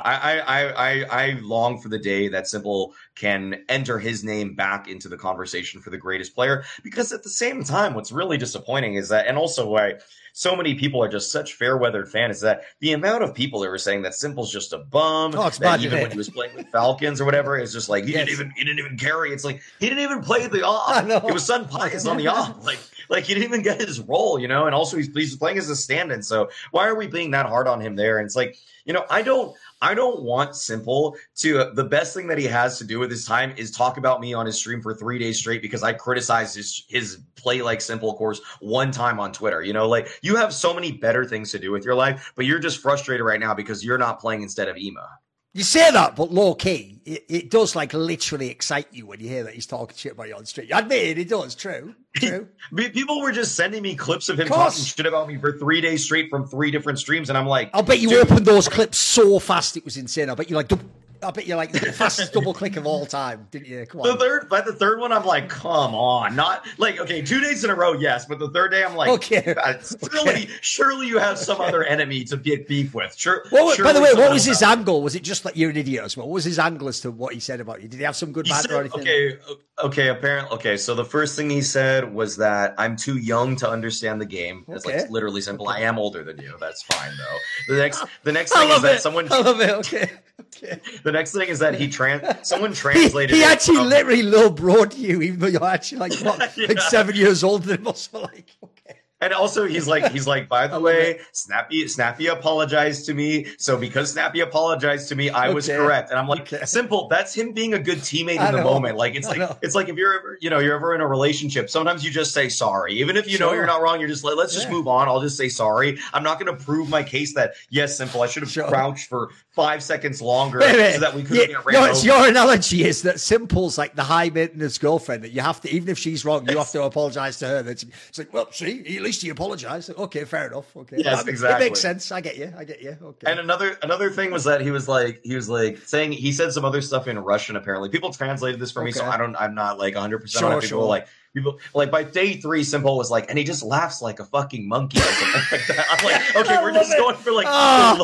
I long for the day that Simple can enter his name back into the conversation for the greatest player. Because at the same time, what's really disappointing is that, and also why so many people are just such fair-weathered fans, is that the amount of people that were saying that Simple's just a bum, that even when he was playing with Falcons or whatever, it's just like he didn't even carry. It's like he didn't even play the off. It was Sun Pius on the off. Like he didn't even get his role, you know. And also he's playing as a stand-in. So why are we being that hard on him there? And it's like, you know, I don't want Simple to, the best thing that he has to do with his time is talk about me on his stream for 3 days straight because I criticized his play like Simple course one time on Twitter. You know, like you have so many better things to do with your life, but you're just frustrated right now because you're not playing instead of Ema. You say that, but low key, it does like literally excite you when you hear that he's talking shit about you on stream. I admit it does. True. People were just sending me clips of him talking shit about me for 3 days straight from 3 different streams, and I'm like, I'll bet you opened those clips so fast it was insane. I bet you like the fastest double click of all time, didn't you? Come on. By the third one, I'm like, come on, not like, okay, 2 days in a row, yes, but the third day, I'm like, okay, surely you have some other enemy to get beef with. By the way, what was his angle? Was it just like you're an idiot as well? What was his angle as to what he said about you? Did he have some good banter or anything? Okay, so the first thing he said was that I'm too young to understand the game. That's like literally simple. I am older than you. That's fine though. The next thing is that someone. I love it. Okay. The next thing is that someone translated. He actually literally low broad you, even though you're actually like 7 years older than him. Okay. And also, he's like, by the way, Snappy apologized to me. So because Snappy apologized to me, I was correct. And I'm like, Simple. That's him being a good teammate in the moment. Like it's like if you're ever in a relationship, sometimes you just say sorry, even if you know you're not wrong. You're just like, let's just move on. I'll just say sorry. I'm not going to prove my case that yes, Simple, I should have crouched for 5 seconds longer so that we couldn't get ran over. Your analogy is that Simple's like the high maintenance girlfriend that you have to, even if she's wrong, you have to apologize to her. It's like, well, see, at least you apologize. Okay, fair enough. Okay, yes, exactly. It makes sense. I get you. Okay. And another thing was that he was like saying, he said some other stuff in Russian. Apparently, people translated this for me, so I'm not like 100% on it. People like by day 3, Simple was like, and he just laughs like a fucking monkey or something like that. I'm like, okay, we're just going for like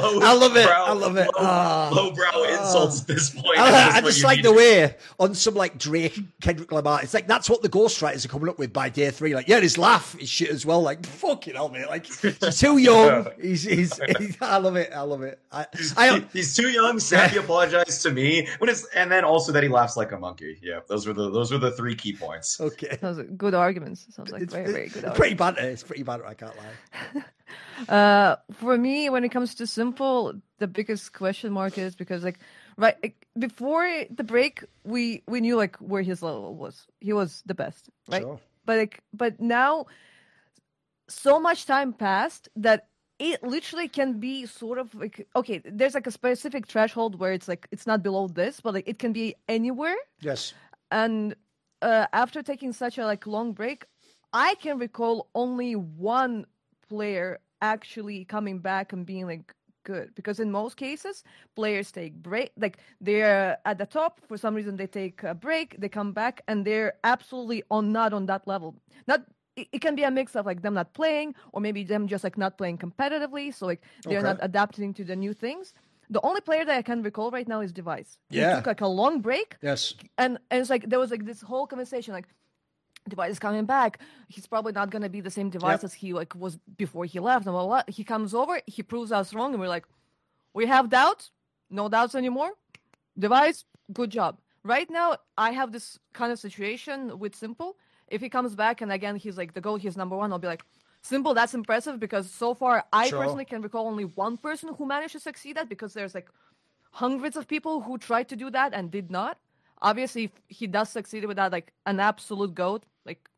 lowbrow insults at this point. I just like the way on some like Drake, Kendrick Lamar, it's like that's what the ghostwriters are coming up with by day 3. Like, yeah, his laugh is shit as well. Like, fucking hell, mate. Like, he's too young. He's I love it. He's too young. Snappy apologized to me and then also that he laughs like a monkey. Yeah, those were the 3 key points. Okay. Good arguments. Sounds like very good arguments. Pretty banter. It's pretty banter, I can't lie. For me, when it comes to Simple, the biggest question mark is because like right? Before the break, we knew like where his level was. He was the best, right? Sure. But now, so much time passed that it literally can be sort of like, okay, there's like a specific threshold where it's like it's not below this, but like it can be anywhere. Yes. And after taking such a like long break, I can recall only one player actually coming back and being like good, because in most cases players take break, like they're at the top for some reason, they take a break, they come back, and they're absolutely not on that level. Not it can be a mix of like them not playing, or maybe them just like not playing competitively, so like they're not adapting to the new things. The only player that I can recall right now is Device. Yeah. He took like a long break. Yes. And it's like there was like this whole conversation like, Device is coming back. He's probably not going to be the same Device as he like was before he left. And blah, blah, blah. He comes over, he proves us wrong, and we're like, we have doubts? No doubts anymore? Device, good job. Right now, I have this kind of situation with Simple. If he comes back and again he's like the GOAT, he's number one, I'll be like, Simple, that's impressive, because so far I personally can recall only one person who managed to succeed at, because there's like hundreds of people who tried to do that and did not. Obviously, if he does succeed with that, like an absolute GOAT, like,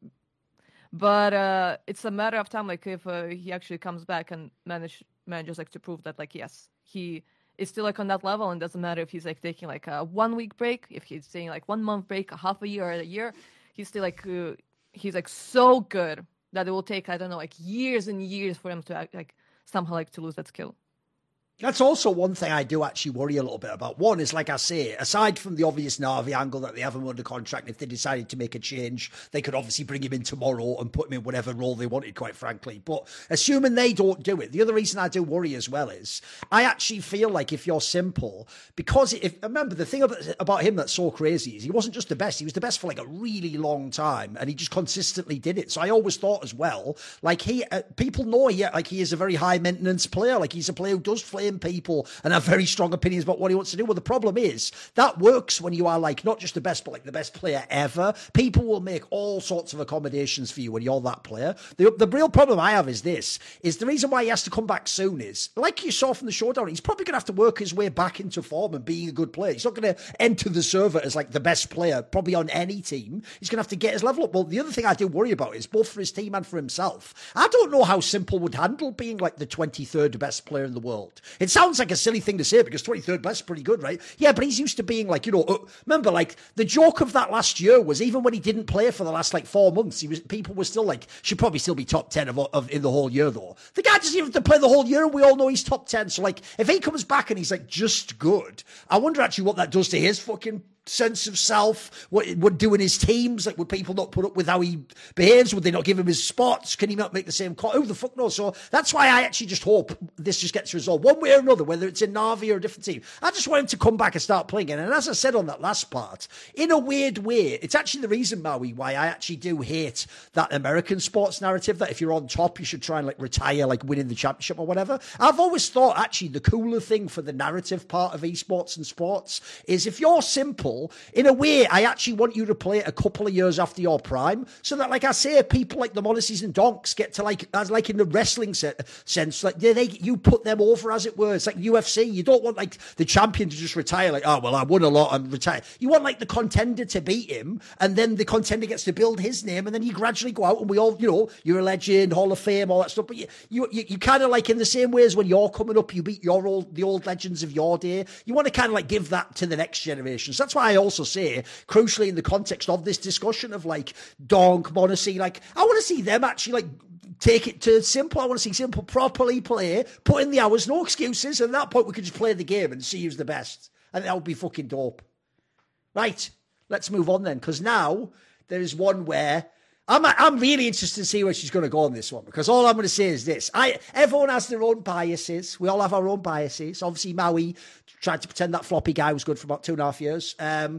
but it's a matter of time, like if he actually comes back and manages like to prove that, like, yes, he is still like on that level, and doesn't matter if he's like taking like a 1 week break, if he's taking like 1 month break, a half a year, or a year, he's still like he's like so good that it will take, I don't know, like years and years for him to act, like somehow like to lose that skill. That's also one thing I do actually worry a little bit about. One is, like I say, aside from the obvious Na'Vi angle that they have him under contract, if they decided to make a change, they could obviously bring him in tomorrow and put him in whatever role they wanted, quite frankly. But assuming they don't do it, the other reason I do worry as well is I actually feel like if you're Simple, because remember, the thing about him that's so crazy is he wasn't just the best, he was the best for like a really long time, and he just consistently did it. So I always thought as well, like people know he is a very high maintenance player, like he's a player who does flame people and have very strong opinions about what he wants to do. Well, the problem is that works when you are like not just the best, but like the best player ever. People will make all sorts of accommodations for you when you're that player. The real problem I have is the reason why he has to come back soon is, like you saw from the showdown, he's probably going to have to work his way back into form and being a good player. He's not going to enter the server as like the best player probably on any team. He's going to have to get his level up. Well, the other thing I do worry about is both for his team and for himself. I don't know how Simple would handle being like the 23rd best player in the world. It sounds like a silly thing to say because 23rd best is pretty good, right? Yeah, but he's used to being like, remember, like the joke of that last year was even when he didn't play for the last like 4 months, people were still like, should probably still be top 10 of in the whole year though. The guy doesn't even have to play the whole year and we all know he's top 10. So like, if he comes back and he's like just good, I wonder actually what that does to his fucking sense of self, what it would do in his teams. Like, would people not put up with how he behaves? Would they not give him his spots? Can he not make the same call? Who the fuck knows? So that's why I actually just hope this just gets resolved one way or another, whether it's in Na'Vi or a different team. I just want him to come back and start playing. And as I said on that last part, in a weird way, it's actually the reason, Maui, why I actually do hate that American sports narrative that if you're on top, you should try and like retire, like winning the championship or whatever. I've always thought actually the cooler thing for the narrative part of esports and sports is if you're Simple, in a way, I actually want you to play it a couple of years after your prime, so that, like I say, people like the Monacies and Donks get to like, as like in the wrestling sense, like you put them over, as it were. It's like UFC. You don't want like the champion to just retire, like, oh well, I won a lot and retire. You want like the contender to beat him, and then the contender gets to build his name, and then you gradually go out, and we all, you're a legend, Hall of Fame, all that stuff. But you kind of like in the same way as when you're coming up, you beat the old legends of your day. You want to kind of like give that to the next generation. So that's why I also say, crucially, in the context of this discussion of like Donk, Monacy, like I want to see them actually like take it to Simple. I want to see Simple properly play, put in the hours, no excuses. And at that point, we could just play the game and see who's the best. And that would be fucking dope. Right, let's move on then, because now there is one where I'm really interested to see where she's going to go on this one, because all I'm going to say is this. Everyone has their own biases. We all have our own biases. Obviously, Maui tried to pretend that floppy guy was good for about 2.5 years.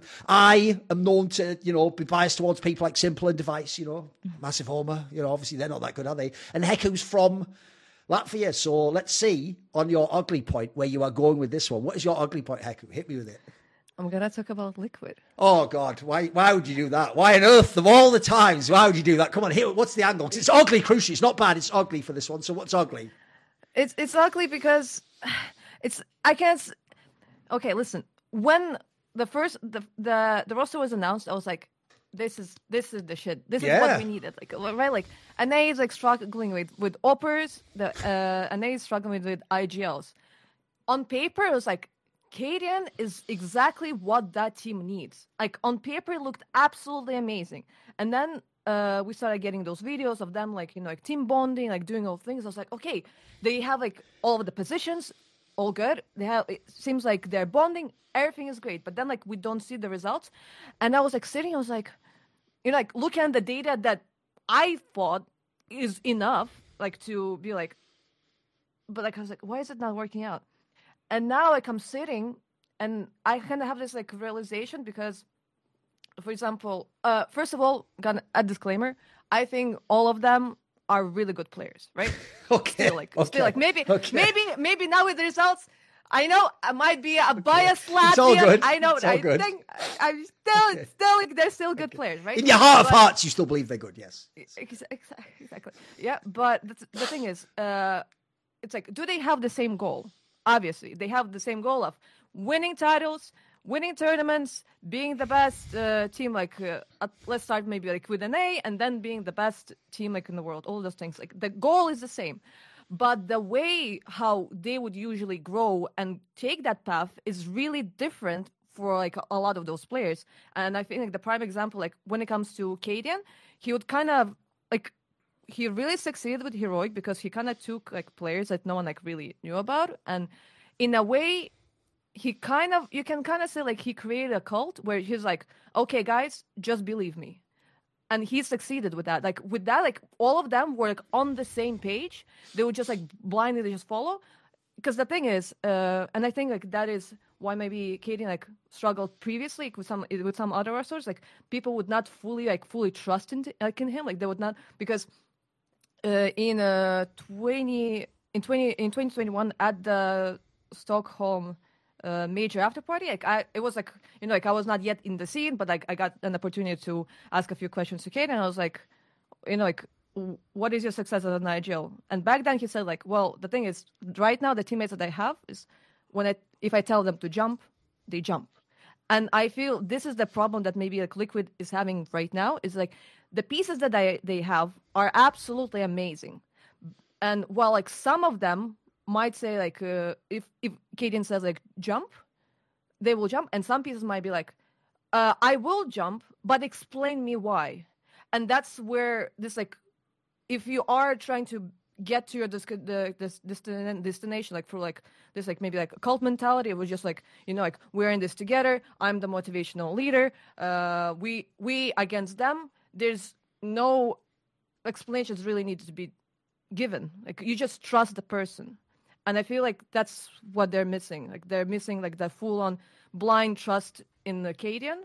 I am known to, be biased towards people like Simple and Device, Massive Homer. Obviously they're not that good, are they? And Heku's from Latvia. So let's see on your ugly point where you are going with this one. What is your ugly point, Heku? Hit me with it. I'm going to talk about Liquid. Oh, God. Why would you do that? Why on earth, of all the times, why would you do that? Come on, what's the angle? It's ugly, crucially. It's not bad. It's ugly for this one. So what's ugly? It's ugly because I can't... Okay, listen. when the roster was announced, I was like, this is the shit. This is what we needed. Like, right? Like, NA is like struggling with Oppers. NA is struggling with IGLs. On paper, it was like, Cadian is exactly what that team needs. Like, on paper, it looked absolutely amazing. And then we started getting those videos of them, like, like team bonding, like doing all things. I was like, okay, they have like all of the positions, all good. It seems like they're bonding. Everything is great. But then like we don't see the results. And I was like sitting, I was like, like looking at the data that I thought is enough, like to be like, but like I was like, why is it not working out? And now like I'm sitting and I kind of have this like realization because, for example, first of all, a disclaimer, I think all of them are really good players, right? Okay. Still like maybe now with the results, I know I might be a biased Latvian. It's all good. I know. It's all good. Think I'm still like they're still good players, right? In your heart of hearts, you still believe they're good, yes. Exactly. Yeah, but the thing is, it's like, do they have the same goal? Obviously, they have the same goal of winning titles, winning tournaments, being the best team. Like, let's start maybe like with an A, and then being the best team like in the world. All those things. Like the goal is the same, but the way how they would usually grow and take that path is really different for like a lot of those players. And I think like the prime example, like when it comes to Cadian, he would kind of like. He really succeeded with Heroic because he kind of took like players that no one like really knew about, and in a way, you can kind of say like he created a cult where he's like, okay, guys, just believe me, and he succeeded with that. Like with that, like all of them were like on the same page. They would just like blindly just follow, because the thing is, and I think like that is why maybe Cadian like struggled previously like, with some other rosters. Like people would not fully trust in him. Like they would not, because. In 2021 at the Stockholm major after party, like it was like like I was not yet in the scene, but like I got an opportunity to ask a few questions to Kate, and I was like, like, what is your success as an IGL? And back then he said like, well, the thing is, right now the teammates that I have is if I tell them to jump, they jump, and I feel this is the problem that maybe like Liquid is having right now is like. The pieces that they have are absolutely amazing. And while like some of them might say like, if Cadian says like jump, they will jump. And some pieces might be like, I will jump, but explain me why. And that's where this like, if you are trying to get to your destination, like for like this like maybe like a cult mentality, it was just like, like we're in this together. I'm the motivational leader. We against them. There's no explanations really needed to be given. Like you just trust the person, and I feel like that's what they're missing. Like they're missing like that full-on blind trust in the Cadian,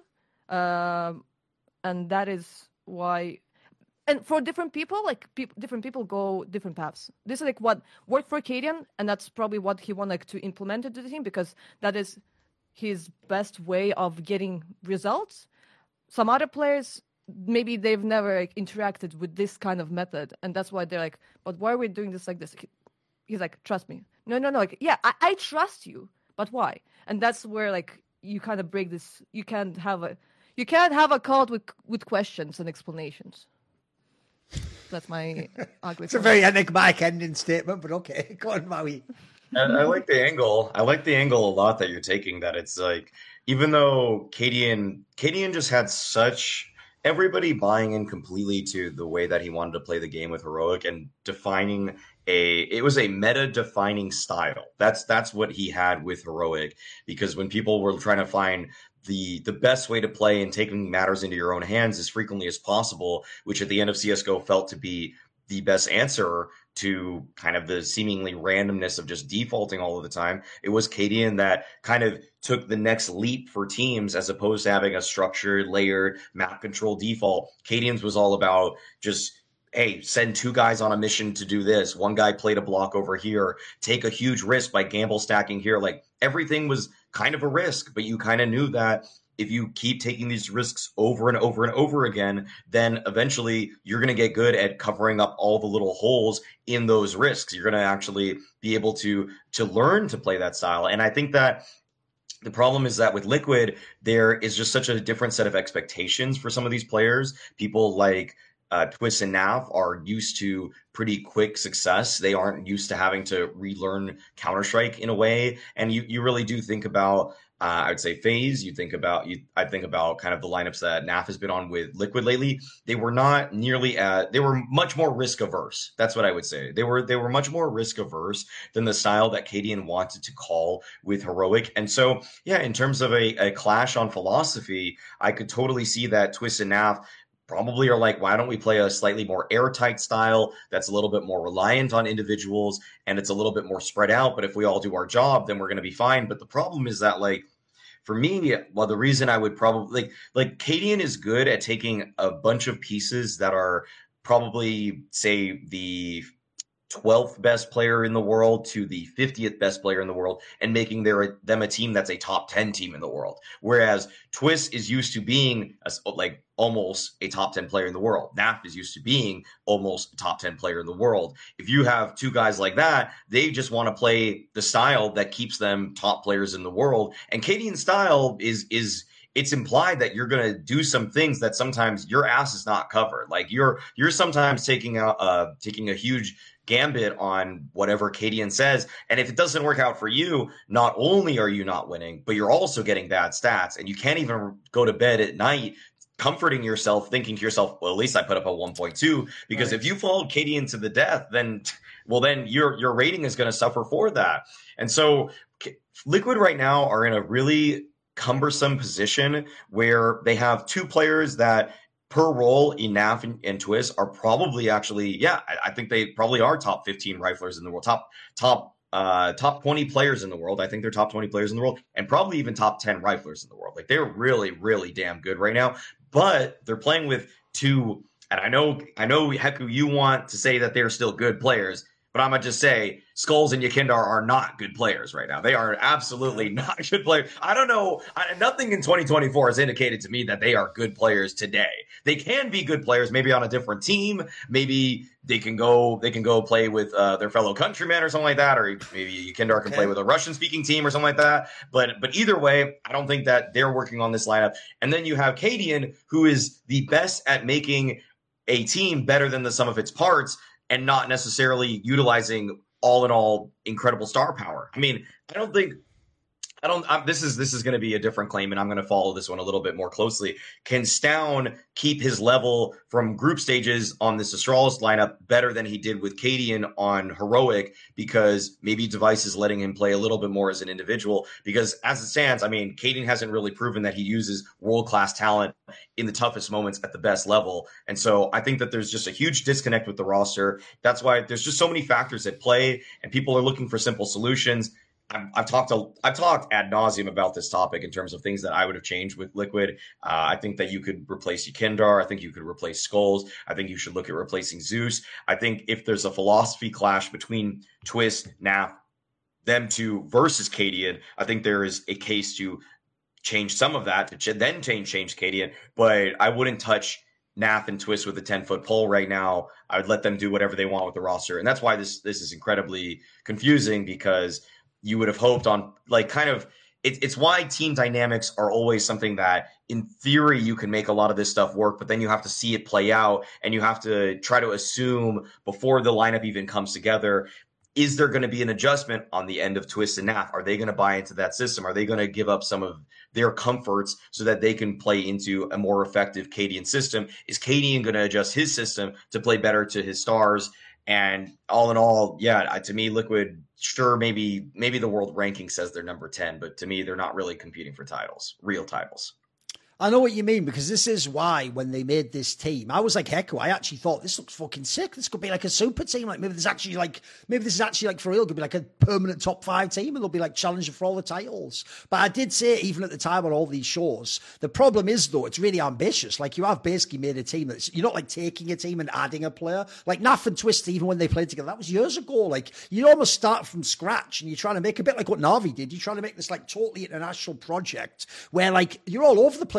and that is why. And for different people, like different people go different paths. This is like what worked for Cadian, and that's probably what he wanted to implement into the team because that is his best way of getting results. Some other players. Maybe they've never like, interacted with this kind of method, and that's why they're like, but why are we doing this like this? He's like, trust me. No. Like, yeah, I trust you, but why? And that's where like you kind of break this. You can't have a cult with questions and explanations. That's my ugly. It's a very enigmatic ending statement, but okay, go on, Maui. I like the angle. I like the angle a lot that you're taking. That it's like, even though Cadian just had such. Everybody buying in completely to the way that he wanted to play the game with Heroic and defining it was a meta-defining style. That's what he had with Heroic, because when people were trying to find the best way to play and taking matters into your own hands as frequently as possible, which at the end of CSGO felt to be the best answer to kind of the seemingly randomness of just defaulting all of the time. It was Cadian that kind of took the next leap for teams as opposed to having a structured, layered, map control default. Cadian's was all about just, hey, send two guys on a mission to do this. One guy played a block over here, take a huge risk by gamble stacking here. Like everything was kind of a risk, but you kind of knew that if you keep taking these risks over and over and over again, then eventually you're going to get good at covering up all the little holes in those risks. You're going to actually be able to learn to play that style. And I think that The problem is that with Liquid, there is just such a different set of expectations for some of these players. People like Twist and Nav are used to pretty quick success. They aren't used to having to relearn Counter-Strike in a way. And you really do think about I would say FaZe. I think about kind of the lineups that NAF has been on with Liquid lately. They were not nearly they were much more risk averse. That's what I would say. They were much more risk averse than the style that Cadian wanted to call with Heroic. And so, yeah, in terms of a clash on philosophy, I could totally see that Twist and NAF probably are like, why don't we play a slightly more airtight style that's a little bit more reliant on individuals and it's a little bit more spread out. But if we all do our job, then we're going to be fine. But the problem is that, like, for me, well, the reason I would probably like Cadian is good at taking a bunch of pieces that are probably, say, the 12th best player in the world to the 50th best player in the world and making them a team that's a top 10 team in the world. Whereas Twist is used to being almost a top 10 player in the world. NAF is used to being almost a top 10 player in the world. If you have two guys like that, they just want to play the style that keeps them top players in the world. And Cadian's style is it's implied that you're going to do some things that sometimes your ass is not covered. Like you're sometimes taking a huge gambit on whatever Cadian says. And if it doesn't work out for you, not only are you not winning, but you're also getting bad stats. And you can't even go to bed at night comforting yourself, thinking to yourself, well, at least I put up a 1.2. Because if you followed Cadian to the death, then your rating is going to suffer for that. And so Liquid right now are in a really cumbersome position where they have two players that per role, NAF and Twist are probably actually, I think they probably are top 15 riflers in the world, top 20 players in the world. I think they're top 20 players in the world and probably even top 10 riflers in the world. Like they're really, really damn good right now, but they're playing with two. And I know Heku, you want to say that they're still good players, but I'm going to just say Skulls and Yakindar are not good players right now. They are absolutely not good players. I don't know. Nothing in 2024 has indicated to me that they are good players today. They can be good players, maybe on a different team. Maybe they can go play with their fellow countrymen or something like that. Or maybe Yakindar can play with a Russian-speaking team or something like that. But either way, I don't think that they're working on this lineup. And then you have Cadian, who is the best at making a team better than the sum of its parts, and not necessarily utilizing all in all incredible star power. I mean, this is going to be a different claim, and I'm going to follow this one a little bit more closely. Can Stown keep his level from group stages on this Astralis lineup better than he did with Cadian on Heroic? Because maybe Device is letting him play a little bit more as an individual. Because as it stands, I mean, Cadian hasn't really proven that he uses world-class talent in the toughest moments at the best level. And so I think that there's just a huge disconnect with the roster. That's why there's just so many factors at play, and people are looking for simple solutions. I've talked ad nauseum about this topic in terms of things that I would have changed with Liquid. I think that you could replace Yakindar. I think you could replace Skulls. I think you should look at replacing Zeus. I think if there's a philosophy clash between Twist, NAF, them two versus Cadian, I think there is a case to change some of that, to then change Cadian. But I wouldn't touch NAF and Twist with a 10-foot pole right now. I would let them do whatever they want with the roster. And that's why this is incredibly confusing, because you would have hoped on, like, kind of, it's why team dynamics are always something that in theory you can make a lot of this stuff work, but then you have to see it play out, and you have to try to assume before the lineup even comes together, is there going to be an adjustment on the end of Twist and NAF? Are they going to buy into that system? Are they going to give up some of their comforts so that they can play into a more effective Cadian system? Is Cadian going to adjust his system to play better to his stars? And all in all, to me, Liquid, sure, maybe the world ranking says they're number 10, but to me, they're not really competing for real titles. I know what you mean, because this is why when they made this team, I was like Heku. I actually thought this looks fucking sick. This could be like a super team. Like maybe this is actually like for real. It could be like a permanent top 5 team, and they'll be like challenging for all the titles. But I did say, even at the time on all these shows, the problem is though, it's really ambitious. Like you have basically made a team that's, you're not like taking a team and adding a player. Like NAF and Twist, even when they played together, that was years ago. Like you almost start from scratch, and you're trying to make a bit like what Na'Vi did. You're trying to make this like totally international project where like you're all over the place.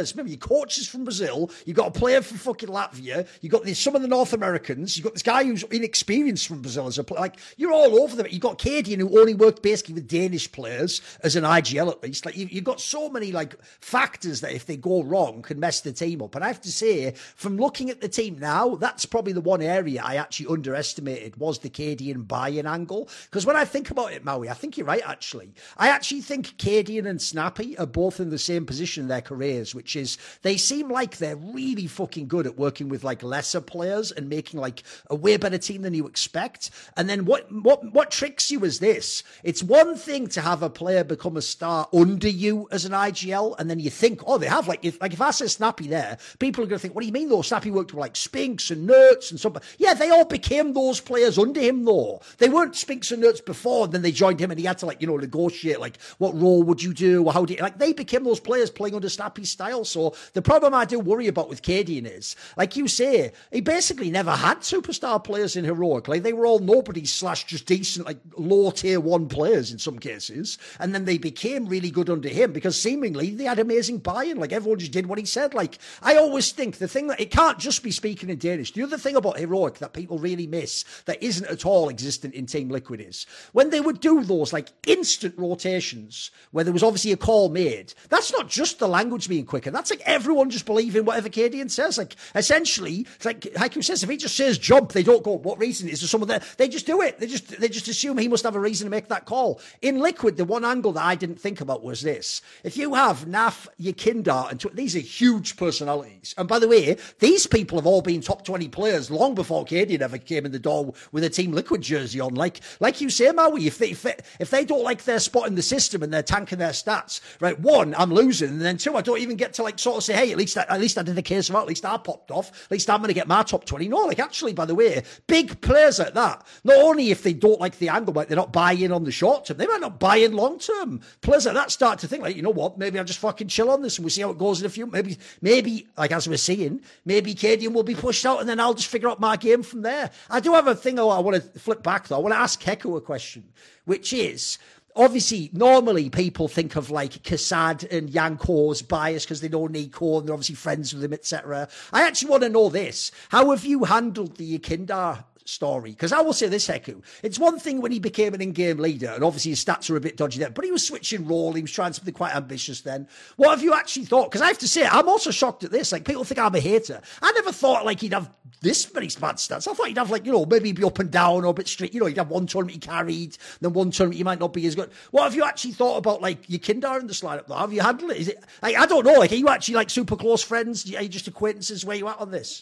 players. Remember, your coach is from Brazil. You got a player from fucking Latvia. You got some of the North Americans. You got this guy who's inexperienced from Brazil as a player. Like, you're all over them. You got Cadian, who only worked basically with Danish players as an IGL at least. Like, you've got so many like factors that if they go wrong can mess the team up. And I have to say, from looking at the team now, that's probably the one area I actually underestimated was the Cadian buy-in angle. Because when I think about it, Maui, I think you're right, actually. I actually think Cadian and Snappy are both in the same position in their careers, which is they seem like they're really fucking good at working with like lesser players and making like a way better team than you expect. And then what tricks you is this. It's one thing to have a player become a star under you as an IGL, and then you think, oh, they have like if I say Snappy there, people are going to think, what do you mean though? Snappy worked with like Spinks and Nerds and something. Yeah, they all became those players under him though. They weren't Spinks and Nerds before, and then they joined him and he had to like, negotiate like what role would you do or how do you, like they became those players playing under Snappy's style. So the problem I do worry about with Cadian is, like you say, he basically never had superstar players in Heroic. Like they were all nobodies / just decent, like low tier 1 players in some cases. And then they became really good under him because seemingly they had amazing buy-in. Like everyone just did what he said. Like I always think the thing that it can't just be speaking in Danish. The other thing about Heroic that people really miss that isn't at all existent in Team Liquid is when they would do those like instant rotations where there was obviously a call made. That's not just the language being quicker. That's like everyone just believing whatever Cadian says. Like essentially, it's like Haiku says, if he just says jump, they don't go, what reason is there someone there? They just do it. They just assume he must have a reason to make that call. In Liquid, the one angle that I didn't think about was this. If you have Naf, Yakindar, and these are huge personalities. And by the way, these people have all been top 20 players long before Cadian ever came in the door with a Team Liquid jersey on. Like you say, Maui, if they don't like their spot in the system and they're tanking their stats, right? One, I'm losing, and then two, I don't even get to like sort of say, hey, at least I did a case of at least I popped off, at least I'm going to get my top 20. No, like actually, by the way, big players like that, not only if they don't like the angle, like they're not buying on the short term, they might not buy in long term. Players like that start to think like, you know what, maybe I'll just fucking chill on this and we'll see how it goes in a few, maybe like as we're seeing, maybe Cadian will be pushed out and then I'll just figure out my game from there. I do have a thing I want to flip back though. I want to ask Heku a question, which is, obviously, normally people think of like Kassad and Yanko's bias because they know Nico and they're obviously friends with him, etc. I actually want to know this. How have you handled the Yakindar story? Because I will say this, Heku. It's one thing when he became an in-game leader, and obviously his stats are a bit dodgy then, but he was switching role. He was trying something quite ambitious then. What have you actually thought? Because I have to say, I'm also shocked at this. Like, people think I'm a hater. I never thought like he'd have this many bad stats. I thought he'd have like, maybe be up and down or a bit straight. He'd have one tournament he carried, then one tournament he might not be as good. What have you actually thought about like Yakindar in the slide up though? Have you handled it? Is it like, I don't know, like, are you actually like super close friends? Are you just acquaintances? Where you at on this?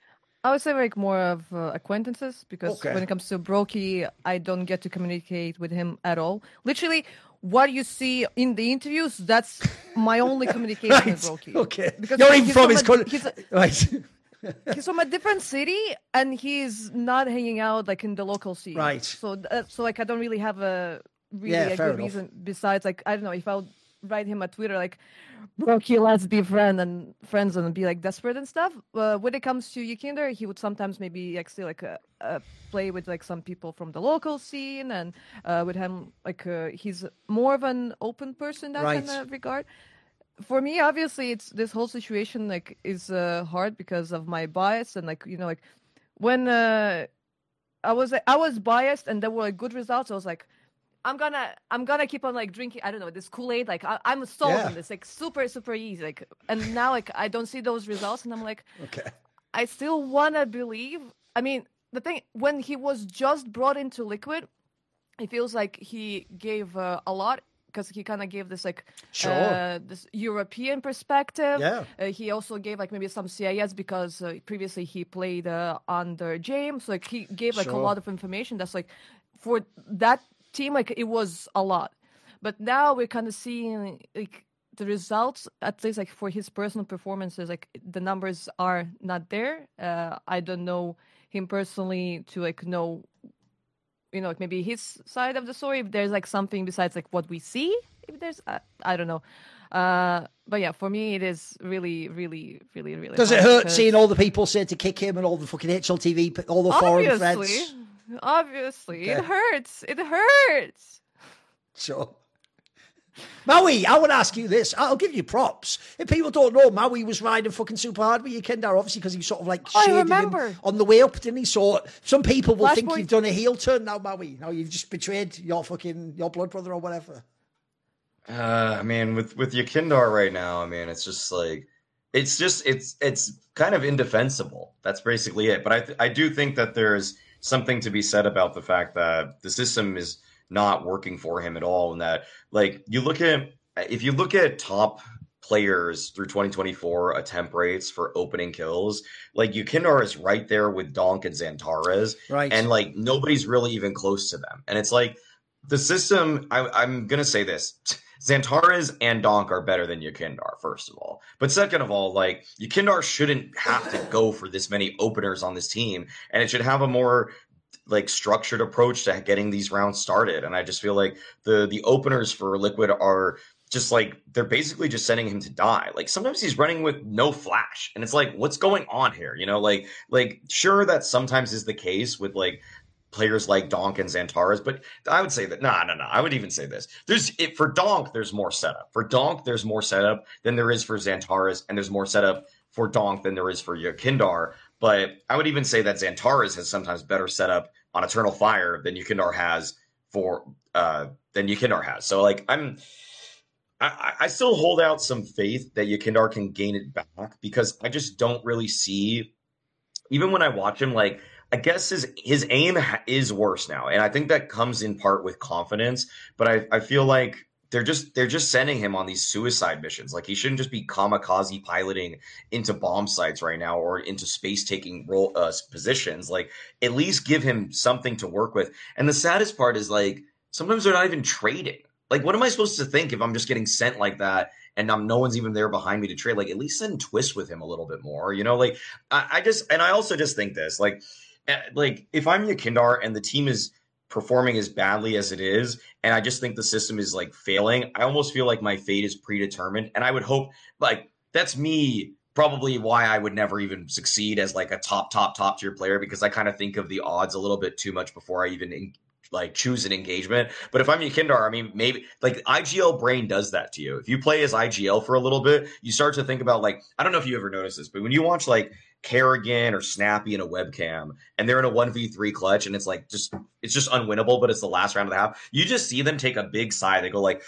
I would say like more of acquaintances because when it comes to Brokey, I don't get to communicate with him at all. Literally, what you see in the interviews, that's my only communication right. with Brokey. Okay. Because you're even from his country. Right. He's from a different city and he's not hanging out like in the local scene. Right. So like I don't really have a good reason besides like, I don't know, if I would write him a Twitter like, Brokey, let's be friends and be like desperate and stuff. When it comes to Yakindar, he would sometimes maybe like still like play with like some people from the local scene, and with him like he's more of an open person in that kind of regard. For me, obviously, it's this whole situation like is hard because of my bias and like like when I was biased and there were like good results, I was like, I'm gonna keep on like drinking, I don't know, this Kool-Aid, like I'm sold on this, like super, super easy. Like, and now like I don't see those results and I'm like, okay, I still wanna believe. I mean, the thing, when he was just brought into Liquid, it feels like he gave a lot because he kind of gave this like this European perspective. He also gave like maybe some CIS because previously he played under James, so like he gave like a lot of information that's like for that team, like it was a lot. But now we're kind of seeing like the results, at least like for his personal performances, like the numbers are not there. I don't know him personally to like know, like maybe his side of the story, if there's like something besides like what we see, if there's I don't know. But yeah, for me it is really, really, really, really does it hurt seeing all the people say to kick him and all the fucking HLTV, all the foreign threads? Obviously, okay. It hurts. Sure. Maui, I would ask you this. I'll give you props. If people don't know, Maui was riding fucking super hard with Yukindar, obviously, because he sort of like shaded him on the way up, didn't he? So some people will think you've done a heel turn now, Maui. Now you've just betrayed your blood brother or whatever. I mean, with Yukindar right now, I mean, it's just like, it's kind of indefensible. That's basically it. But I do think that there's something to be said about the fact that the system is not working for him at all, and that, like, if you look at top players through 2024 attempt rates for opening kills, like, Yukindar is right there with Donk and Xantares, right? And like, nobody's really even close to them. And it's like, the system, I'm gonna say this: Xantares and Donk are better than Yukindar, first of all. But second of all, like, Yukindar shouldn't have to go for this many openers on this team, and it should have a more like structured approach to getting these rounds started. And I just feel like the openers for Liquid are just like, they're basically just sending him to die. Like, sometimes he's running with no flash, and it's like, what's going on here? You know, like sure, that sometimes is the case with like players like Donk and Xantares, but I would say that no. I would even say this: for Donk, there's more setup. For Donk, there's more setup than there is for Xantares, and there's more setup for Donk than there is for Yukindar. But I would even say that Xantares has sometimes better setup on Eternal Fire than Yukindar has So like, I still hold out some faith that Yukindar can gain it back, because I just don't really see, even when I watch him, like, I guess his aim is worse now, and I think that comes in part with confidence. But I feel like they're just sending him on these suicide missions. Like, he shouldn't just be kamikaze piloting into bomb sites right now, or into space taking positions. Like, at least give him something to work with. And the saddest part is, like, sometimes they're not even trading. Like, what am I supposed to think if I'm just getting sent like that and no one's even there behind me to trade? Like, at least send Twist with him a little bit more, you know? Like, I also just think this, like, if I'm Yukindar and the team is performing as badly as it is, and I just think the system is like failing, I almost feel like my fate is predetermined. And I would hope, like, that's me probably why I would never even succeed as like a top tier player, because I kind of think of the odds a little bit too much before I even like choose an engagement. But if I'm Yukindar, I mean, maybe like IGL brain does that to you. If you play as IGL for a little bit, you start to think about, like, I don't know if you ever noticed this, but when you watch like Kerrigan or Snappy in a webcam and they're in a 1v3 clutch and it's just unwinnable, but it's the last round of the half, you just see them take a big sigh. They go like,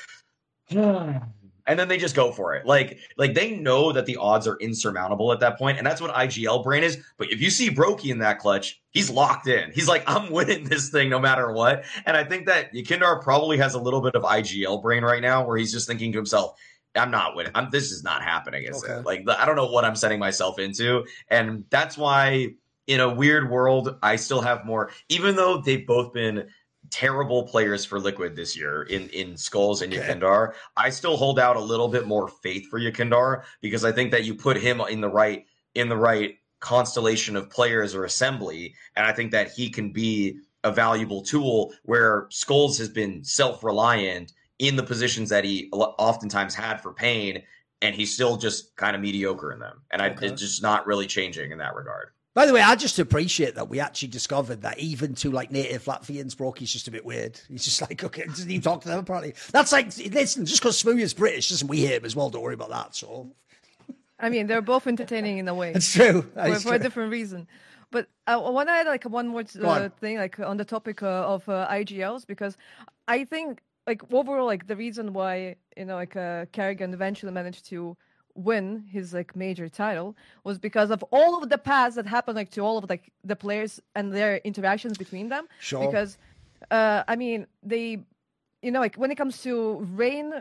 and then they just go for it. Like they know that the odds are insurmountable at that point, and that's what IGL brain is. But if you see Brokey in that clutch, he's locked in. He's like, I'm winning this thing no matter what. And I think that Yukindar probably has a little bit of IGL brain right now, where he's just thinking to himself, I'm not winning. This is not happening, is it? Like, I don't know what I'm setting myself into. And that's why, in a weird world, I still have more, even though they've both been terrible players for Liquid this year in Skulls and Yukindar, I still hold out a little bit more faith for Yukindar, because I think that you put him in the right constellation of players or assembly, and I think that he can be a valuable tool, where Skulls has been self-reliant in the positions that he oftentimes had for Pain, and he's still just kind of mediocre in them. And it's just not really changing in that regard. By the way, I just appreciate that we actually discovered that even to like native Latvians, Brokey's just a bit weird. He's just like, okay, doesn't even talk to them apparently. That's like, listen, just because Smooth is British doesn't we hate him as well. Don't worry about that. So, I mean, they're both entertaining in a way. It's true. For a different reason. But I want to add like one more thing, like on the topic of IGLs, because I think like overall, like the reason why, Kerrigan eventually managed to win his like major title was because of all of the paths that happened like to all of like the players and their interactions between them. Sure. Because I mean, they, like when it comes to Rain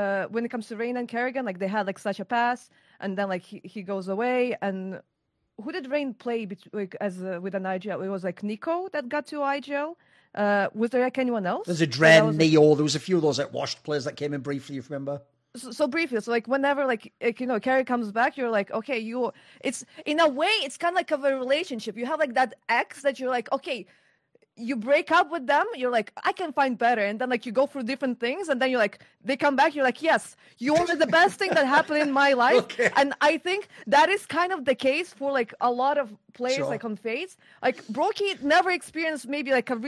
and Kerrigan, like they had like such a pass, and then like he goes away. And who did Rain play with an IGL? It was like Nico that got to IGL. Was there like anyone else? There's a Dren, Neo. There was a few of those like washed players that came in briefly, if you remember. So briefly, so like whenever Kerry comes back, you're like, okay, it's in a way, it's kind of like of a relationship. You have like that ex that you're like, okay, you break up with them, you're like, I can find better. And then like you go through different things, and then you're like, they come back, you're like, yes, you are the best thing that happened in my life. Okay. And I think that is kind of the case for like a lot of players, Sure. like on FaZe. Like Brokey never experienced maybe like a really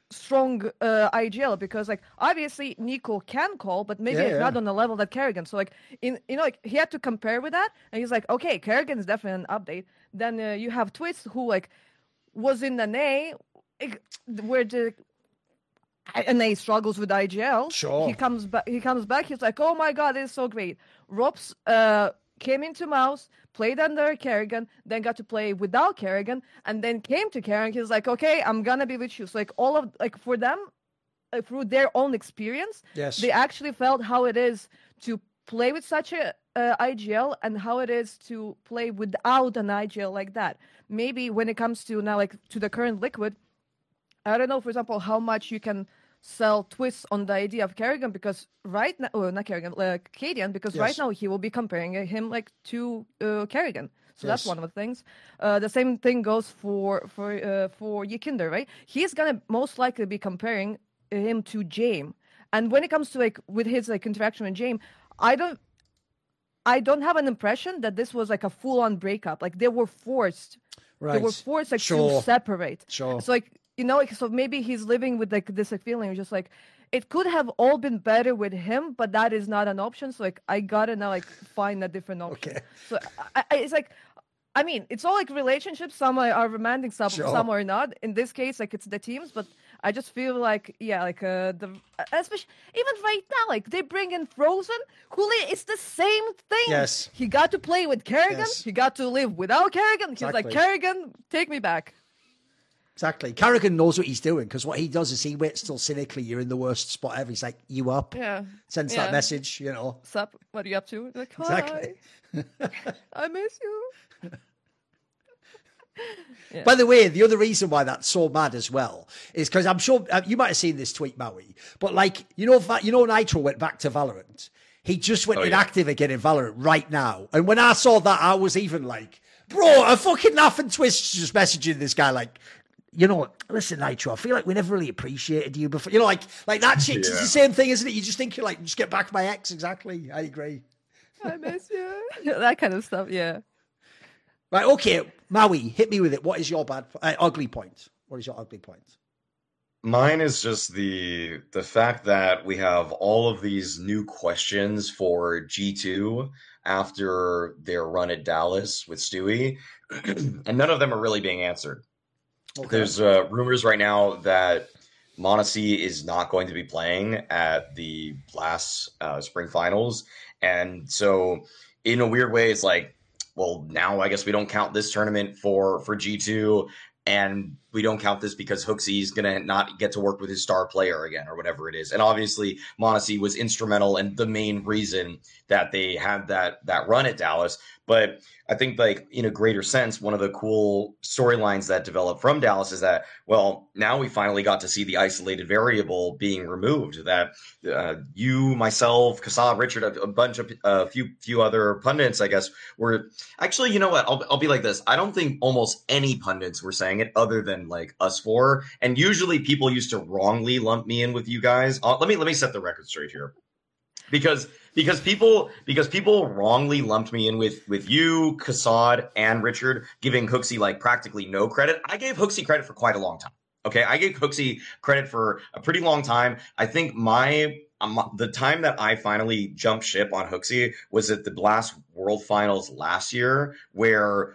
strong IGL, because like obviously Nico can call, but maybe not on the level that Kerrigan. So like like he had to compare with that, and he's like, okay, Kerrigan is definitely an update. Then you have Twist, who like was in an A, where the NA struggles with IGL. Sure. He comes back. He's like, oh my god, it's so great. Robs came into Mouse, played under Kerrigan, then got to play without Kerrigan, and then came to Kerrigan. He's like, okay, I'm gonna be with you. So like all of like for them, through their own experience, they actually felt how it is to play with such a IGL and how it is to play without an IGL like that. Maybe when it comes to now like to the current Liquid, I don't know, for example, how much you can sell Twists on the idea of Kerrigan, because right now, not Kerrigan, Cadian, because right now he will be comparing him like to Kerrigan. So that's one of the things. The same thing goes for Yikinder, right? He's gonna most likely be comparing him to Jaime. And when it comes to like with his like interaction with Jaime, I don't have an impression that this was like a full-on breakup. Like they were forced. Right. They were forced like to separate. Sure. So like, so maybe he's living with like this feeling, just like it could have all been better with him, but that is not an option. So like I gotta now like find a different option. Okay. So it's like, I mean, it's all like relationships. Some are romantic, some are not. In this case, like it's the teams, but I just feel like especially even right now, like they bring in Frozen, who it's the same thing. Yes. He got to play with Kerrigan. Yes. He got to live without Kerrigan. He's like, Kerrigan, take me back. Exactly. Kerrigan knows what he's doing, because what he does is he waits till cynically you're in the worst spot ever. He's like, you up? Yeah. Sends that message, Sup? What are you up to? Like, hi. Exactly. I miss you. Yeah. By the way, the other reason why that's so mad as well is because I'm sure you might have seen this tweet, Maui, but like, Nitro went back to Valorant. He just went inactive again in Valorant right now. And when I saw that, I was even like, bro, a fucking laugh and twist just messaging this guy like, listen, Nitro, I feel like we never really appreciated you before. Like that shit. It's the same thing, isn't it? You just think you're like, just get back my ex. Exactly. I agree. I miss you. That kind of stuff. Yeah. Right. Okay. Maui, hit me with it. What is your ugly point? What is your ugly point? Mine is just the fact that we have all of these new questions for G2 after their run at Dallas with Stewie, and none of them are really being answered. Okay. There's rumors right now that m0NESY is not going to be playing at the last spring finals. And so in a weird way, it's like, well, now I guess we don't count this tournament for G2, and we don't count this because HooXi's going to not get to work with his star player again or whatever it is. And obviously m0NESY was instrumental and the main reason that they had that run at Dallas. But I think, like, in a greater sense, one of the cool storylines that developed from Dallas is that, well, now we finally got to see the isolated variable being removed. That you, myself, Kassad, Richard, a bunch of a few other pundits, I guess, were actually, you know what? I'll be like this. I don't think almost any pundits were saying it other than like us four. And usually people used to wrongly lump me in with you guys. Let me set the record straight here. Because people wrongly lumped me in with you, Kassad, and Richard, giving HooXi like practically no credit. I gave HooXi credit for quite a long time. Okay, I gave HooXi credit for a pretty long time. I think the time that I finally jumped ship on HooXi was at the Blast World Finals last year, where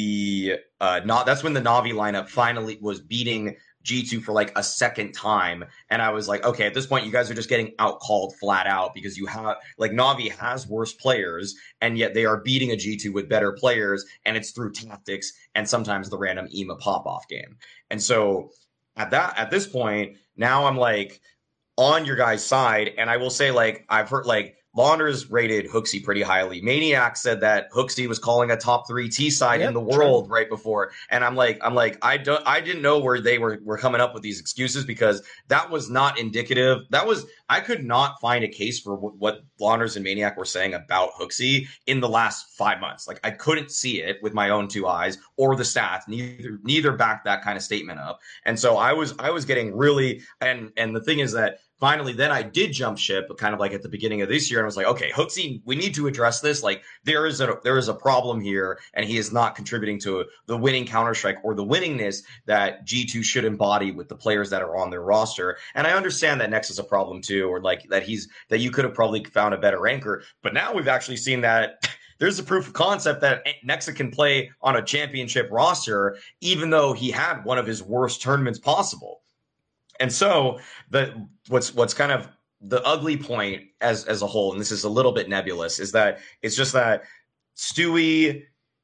that's when the Na'Vi lineup finally was beating G2 for like a second time. And I was like, okay, at this point, you guys are just getting out-called flat out because you have, like, Na'Vi has worse players, and yet they are beating a G2 with better players, and it's through tactics and sometimes the random EMA pop-off game. And so at this point, now I'm like on your guys' side, and I will say, like, I've heard, like, Launders rated HooXi pretty highly. Maniac said that HooXi was calling a top 3 T side in the world right before. And I'm like, I didn't know where they were coming up with these excuses, because that was not indicative. I could not find a case for what Launders and Maniac were saying about HooXi in the last 5 months. Like, I couldn't see it with my own 2 eyes or the stats. Neither backed that kind of statement up. And so I was getting really, and the thing is that finally, then I did jump ship, kind of like at the beginning of this year, and I was like, okay, Hooksy, we need to address this. Like there is a problem here, and he is not contributing to the winning Counter-Strike or the winningness that G2 should embody with the players that are on their roster. And I understand that Nex is a problem too, or like that you could have probably found a better anchor. But now we've actually seen that there's a proof of concept that Nexa can play on a championship roster, even though he had one of his worst tournaments possible. And so what's kind of the ugly point as a whole, and this is a little bit nebulous, is that it's just that Stewie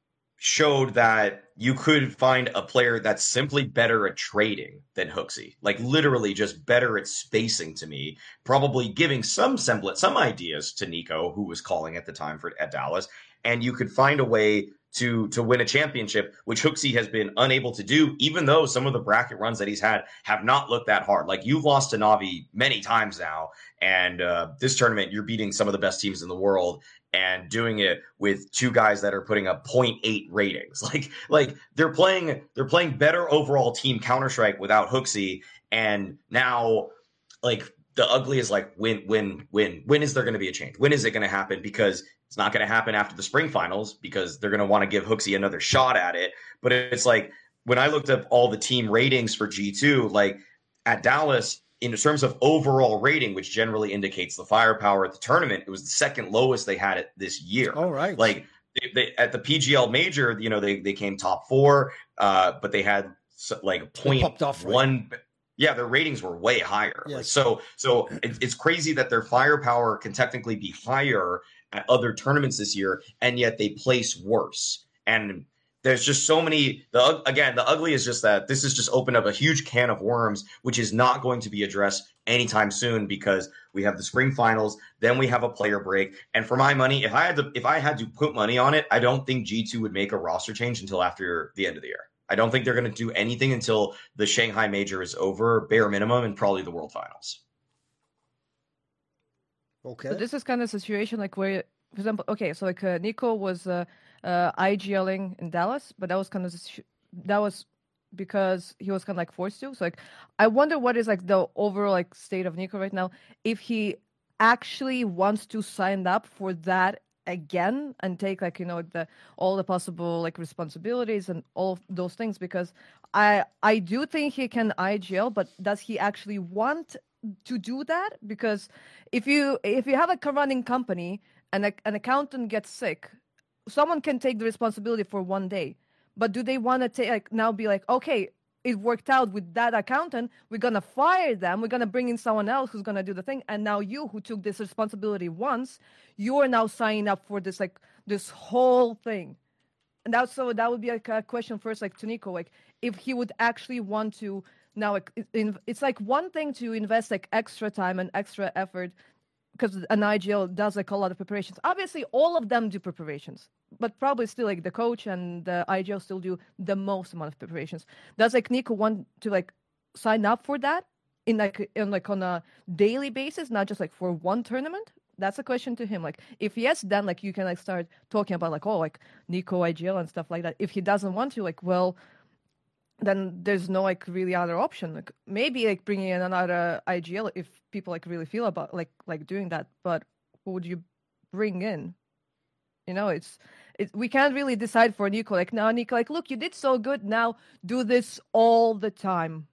showed that you could find a player that's simply better at trading than Hooksy, like literally just better at spacing to me, probably giving some semblance, some ideas to Nico, who was calling at the time at Dallas, and you could find a way to win a championship, which Hooksy has been unable to do, even though some of the bracket runs that he's had have not looked that hard. Like you've lost to Navi many times now, and this tournament you're beating some of the best teams in the world and doing it with two guys that are putting up 0.8 ratings. Like they're playing better overall team Counter-Strike without Hooksy, and now like the ugly is like when is there going to be a change? When is it going to happen? Because it's not going to happen after the spring finals because they're going to want to give Hooksy another shot at it. But it's like when I looked up all the team ratings for G2, like at Dallas, in terms of overall rating, which generally indicates the firepower at the tournament, it was the second lowest they had it this year. All right. Like they at the PGL major, they came top 4, but they had like popped off, right? Yeah, their ratings were way higher. Yes. Like, so it's crazy that their firepower can technically be higher at other tournaments this year, and yet they place worse. And there's just so many. The ugly is just that this has just opened up a huge can of worms, which is not going to be addressed anytime soon because we have the spring finals, then we have a player break. And for my money, if I had to put money on it, I don't think G2 would make a roster change until after the end of the year. I don't think they're going to do anything until the Shanghai major is over, bare minimum, and probably the World Finals. Okay. So this is kind of a situation like where, for example, okay, so like Nico was IGLing in Dallas, but that was because he was kind of like forced to. So like, I wonder what is like the overall like state of Nico right now. If he actually wants to sign up for that again and take like all the possible like responsibilities and all of those things, because I do think he can IGL, but does he actually want to do that? Because if you have like a running company and an accountant gets sick, someone can take the responsibility for one day, but do they want to take now be like, okay, it worked out with that accountant, we're gonna fire them, we're gonna bring in someone else who's gonna do the thing, and now you who took this responsibility once, you are now signing up for this like this whole thing. And that would be like a question first, like to Nico, like if he would actually want to now, like, it's like one thing to invest like extra time and extra effort, because an IGL does like a lot of preparations. Obviously, all of them do preparations, but probably still like the coach and the IGL still do the most amount of preparations. Does like Nico want to like sign up for that on a daily basis, not just like for one tournament? That's a question to him. Like if yes, then like you can like start talking about like, oh, like Nico IGL and stuff like that. If he doesn't want to, like, well, then there's no like really other option. Like maybe like bringing in another IGL if people like really feel about like doing that. But who would you bring in? It's we can't really decide for Nico. Like now, Nico, like look, you did so good. Now do this all the time.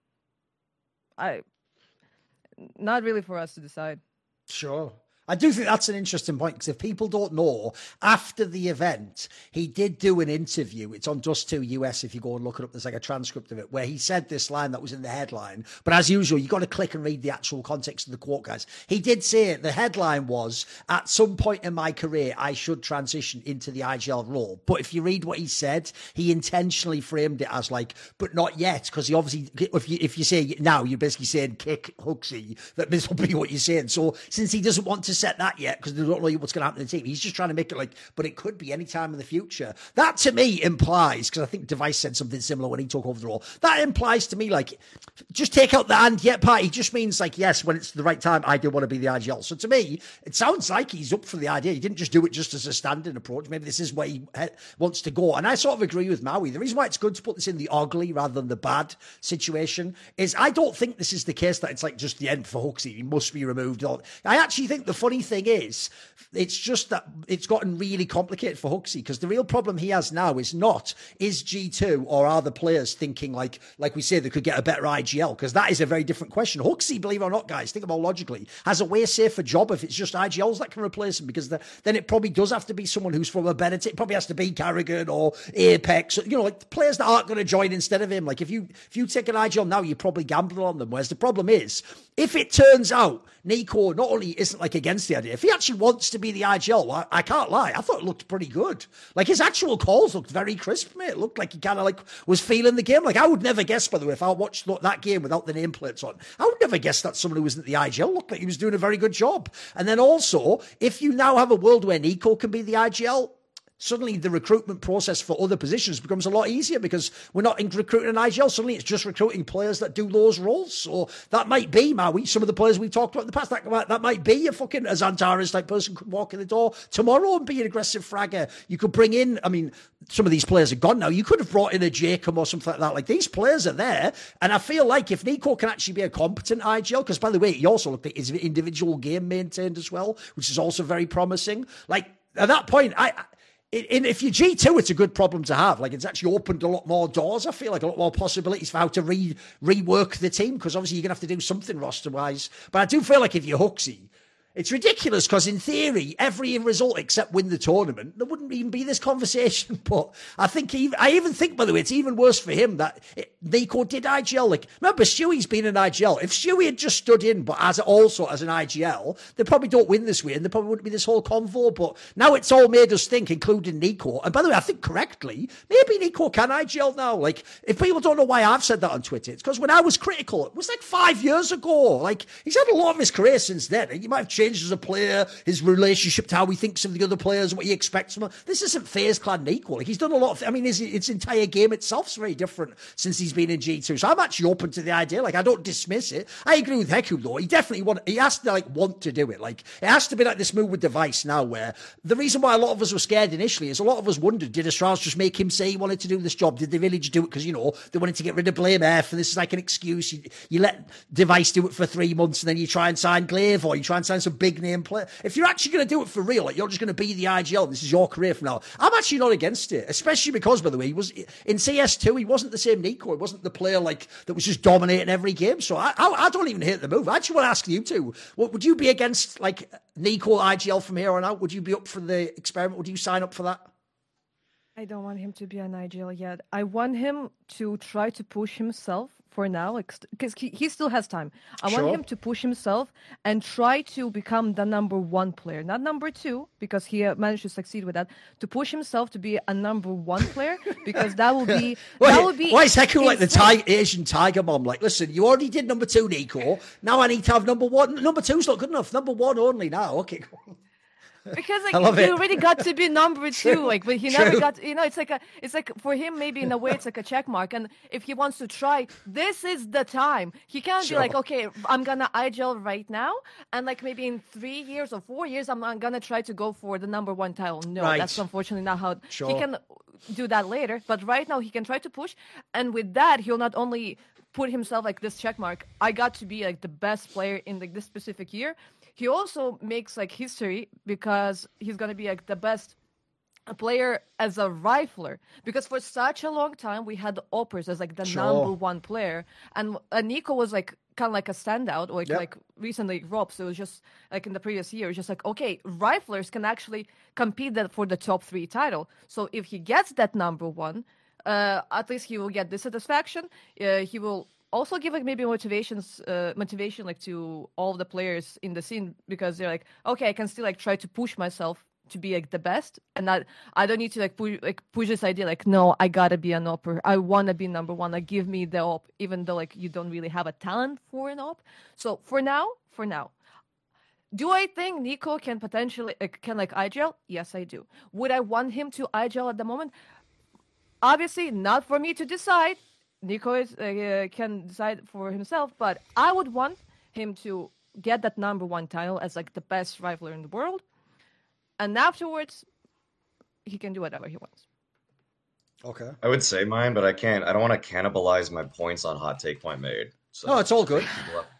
Not really for us to decide. Sure. I do think that's an interesting point, because if people don't know, after the event, he did do an interview. It's on Dust2 US if you go and look it up. There's like a transcript of it where he said this line that was in the headline. But as usual, you got to click and read the actual context of the quote, guys. He did say it. The headline was, at some point in my career, I should transition into the IGL role. But if you read what he said, he intentionally framed it as like, but not yet, because he obviously, if you say now, you're basically saying kick Hooksy. That this will be what you're saying. So since he doesn't want to set that yet because they don't know what's going to happen to the team. He's just trying to make it like, but it could be any time in the future. That to me implies, because I think Device said something similar when he took over the role, that implies to me like, just take out the and yet part. He just means like, yes, when it's the right time, I do want to be the IGL. So to me, it sounds like he's up for the idea. He didn't just do it just as a standing approach. Maybe this is where he wants to go. And I sort of agree with Maui. The reason why it's good to put this in the ugly rather than the bad situation is I don't think this is the case that it's like just the end for Huxley. He must be removed. I actually think the funny thing is, it's just that it's gotten really complicated for Huxley because the real problem he has now is not, is G2 or are the players thinking like we say they could get a better IGL, because that is a very different question. Huxley, believe it or not, guys, think about logically, has a way safer job if it's just IGLs that can replace him, because then it probably does have to be someone who's from a better team. It probably has to be Carrigan or Apex, like the players that aren't going to join instead of him. Like if you take an IGL now, you're probably gambling on them. Whereas the problem is, if it turns out NiKo not only isn't like against the idea, if he actually wants to be the IGL, I can't lie, I thought it looked pretty good. Like his actual calls looked very crisp, mate. It looked like he kind of like was feeling the game. Like I would never guess, by the way, if I watched that game without the nameplates on, I would never guess that someone who wasn't the IGL looked like he was doing a very good job. And then also, if you now have a world where NiKo can be the IGL, suddenly the recruitment process for other positions becomes a lot easier because we're not recruiting an IGL. Suddenly it's just recruiting players that do those roles. So that might be, Maui, some of the players we've talked about in the past. That might be a fucking Xantares type person could walk in the door tomorrow and be an aggressive fragger. You could bring in, I mean, some of these players are gone now. You could have brought in a Jacob or something like that. Like these players are there. And I feel like if NiKo can actually be a competent IGL, because by the way, he also looked at his individual game maintained as well, which is also very promising. Like at that point, if you're G2, it's a good problem to have. Like, it's actually opened a lot more doors, I feel like, a lot more possibilities for how to rework the team, because obviously you're going to have to do something roster-wise. But I do feel like if you're Huxley, it's ridiculous because in theory, every result except win the tournament, there wouldn't even be this conversation. But I even think, by the way, it's even worse for him that NiKo did IGL. Like, remember, Stewie's been an IGL. If Stewie had just stood in, but also as an IGL, they probably don't win this way, and there probably wouldn't be this whole convo. But now it's all made us think, including NiKo. And by the way, I think correctly, maybe NiKo can IGL now. Like, if people don't know why I've said that on Twitter, it's because when I was critical, it was like 5 years ago. Like, he's had a lot of his career since then. He might have changed as a player, his relationship to how he thinks of the other players, what he expects from them. This isn't FaZe Clan NiKo. Like, he's done a lot of, his entire game itself's very different since he's been in G2. So I'm actually open to the idea. Like, I don't dismiss it. I agree with Heku though. He has to want to do it. Like, it has to be like this move with Device now, where the reason why a lot of us were scared initially is a lot of us wondered, did Astralis just make him say he wanted to do this job? Did they really just do it because, they wanted to get rid of Blame F, and this is like an excuse. You let Device do it for 3 months and then you try and sign Glaive, or you try and sign some big name player. If you're actually going to do it for real, like you're just going to be the IGL, and this is your career from now, I'm actually not against it, especially because, by the way, he was in CS2, he wasn't the same NiKo. He wasn't the player like that was just dominating every game. So I don't even hate the move. I actually want to ask you two, would you be against like NiKo IGL from here on out? Would you be up for the experiment? Would you sign up for that? I don't want him to be an IGL yet. I want him to try to push himself for now, because he still has time. I want him to push himself and try to become the number 1 player, not number 2, because he managed to succeed with that. To push himself to be a number 1 player, because that will be. Why is Heku like the Asian tiger mom? Like, listen, you already did number 2, NiKo. Now I need to have number 1. Number 2's not good enough. Number 1 only now. Okay. Because he already got to be number 2, but he never got. It's like for him, maybe in a way it's like a check mark. And if he wants to try, this is the time. He can't be like, okay, I'm gonna IGL right now, and like maybe in 3 years or 4 years, I'm gonna try to go for the number 1 title. No, that's unfortunately not how he can do that later. But right now, he can try to push, and with that, he'll not only put himself like this check mark. I got to be like the best player in like this specific year. He also makes like history because he's going to be like the best player as a rifler. Because for such a long time, we had Oppers as like the number 1 player. And NiKo was like kind of like a standout, or like recently Rob. So it was just like in the previous year, it was just like, okay, riflers can actually compete for the top 3 title. So if he gets that number 1, at least he will get this satisfaction. He will also give like maybe motivation like to all the players in the scene, because they're like, okay, I can still like try to push myself to be like the best, and I don't need to like push this idea like, no, I gotta be an opper. I wanna be number 1. Like, give me the op, even though like you don't really have a talent for an op. So for now, Do I think Nico can potentially can IGL? Yes, I do. Would I want him to IGL at the moment? Obviously, not for me to decide. Nico can decide for himself, but I would want him to get that #1 title as the best rifler in the world, and afterwards, he can do whatever he wants. Okay. I would say mine, but I can't. I don't want to cannibalize my points on hot take point made. So no, it's all good.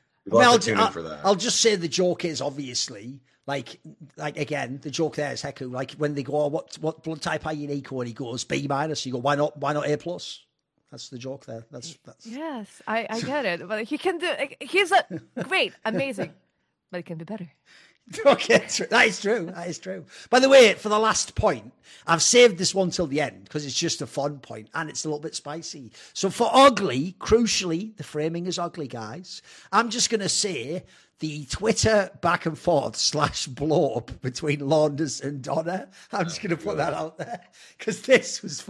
I'll just say the joke is obviously like again, the joke there is Heku. Like when they go, what blood type are you, Nico? And he goes B-. You go, why not A+? That's the joke there. That's Yes, I get it. But he can do. He's great, amazing, but it can be better. Okay, that is true. That is true. By the way, for the last point, I've saved this one till the end because it's just a fun point and it's a little bit spicy. So for ugly, crucially, the framing is ugly, guys. I'm just going to say the Twitter back and forth / blow up between Launders and Donna. I'm just going to put that out there because this was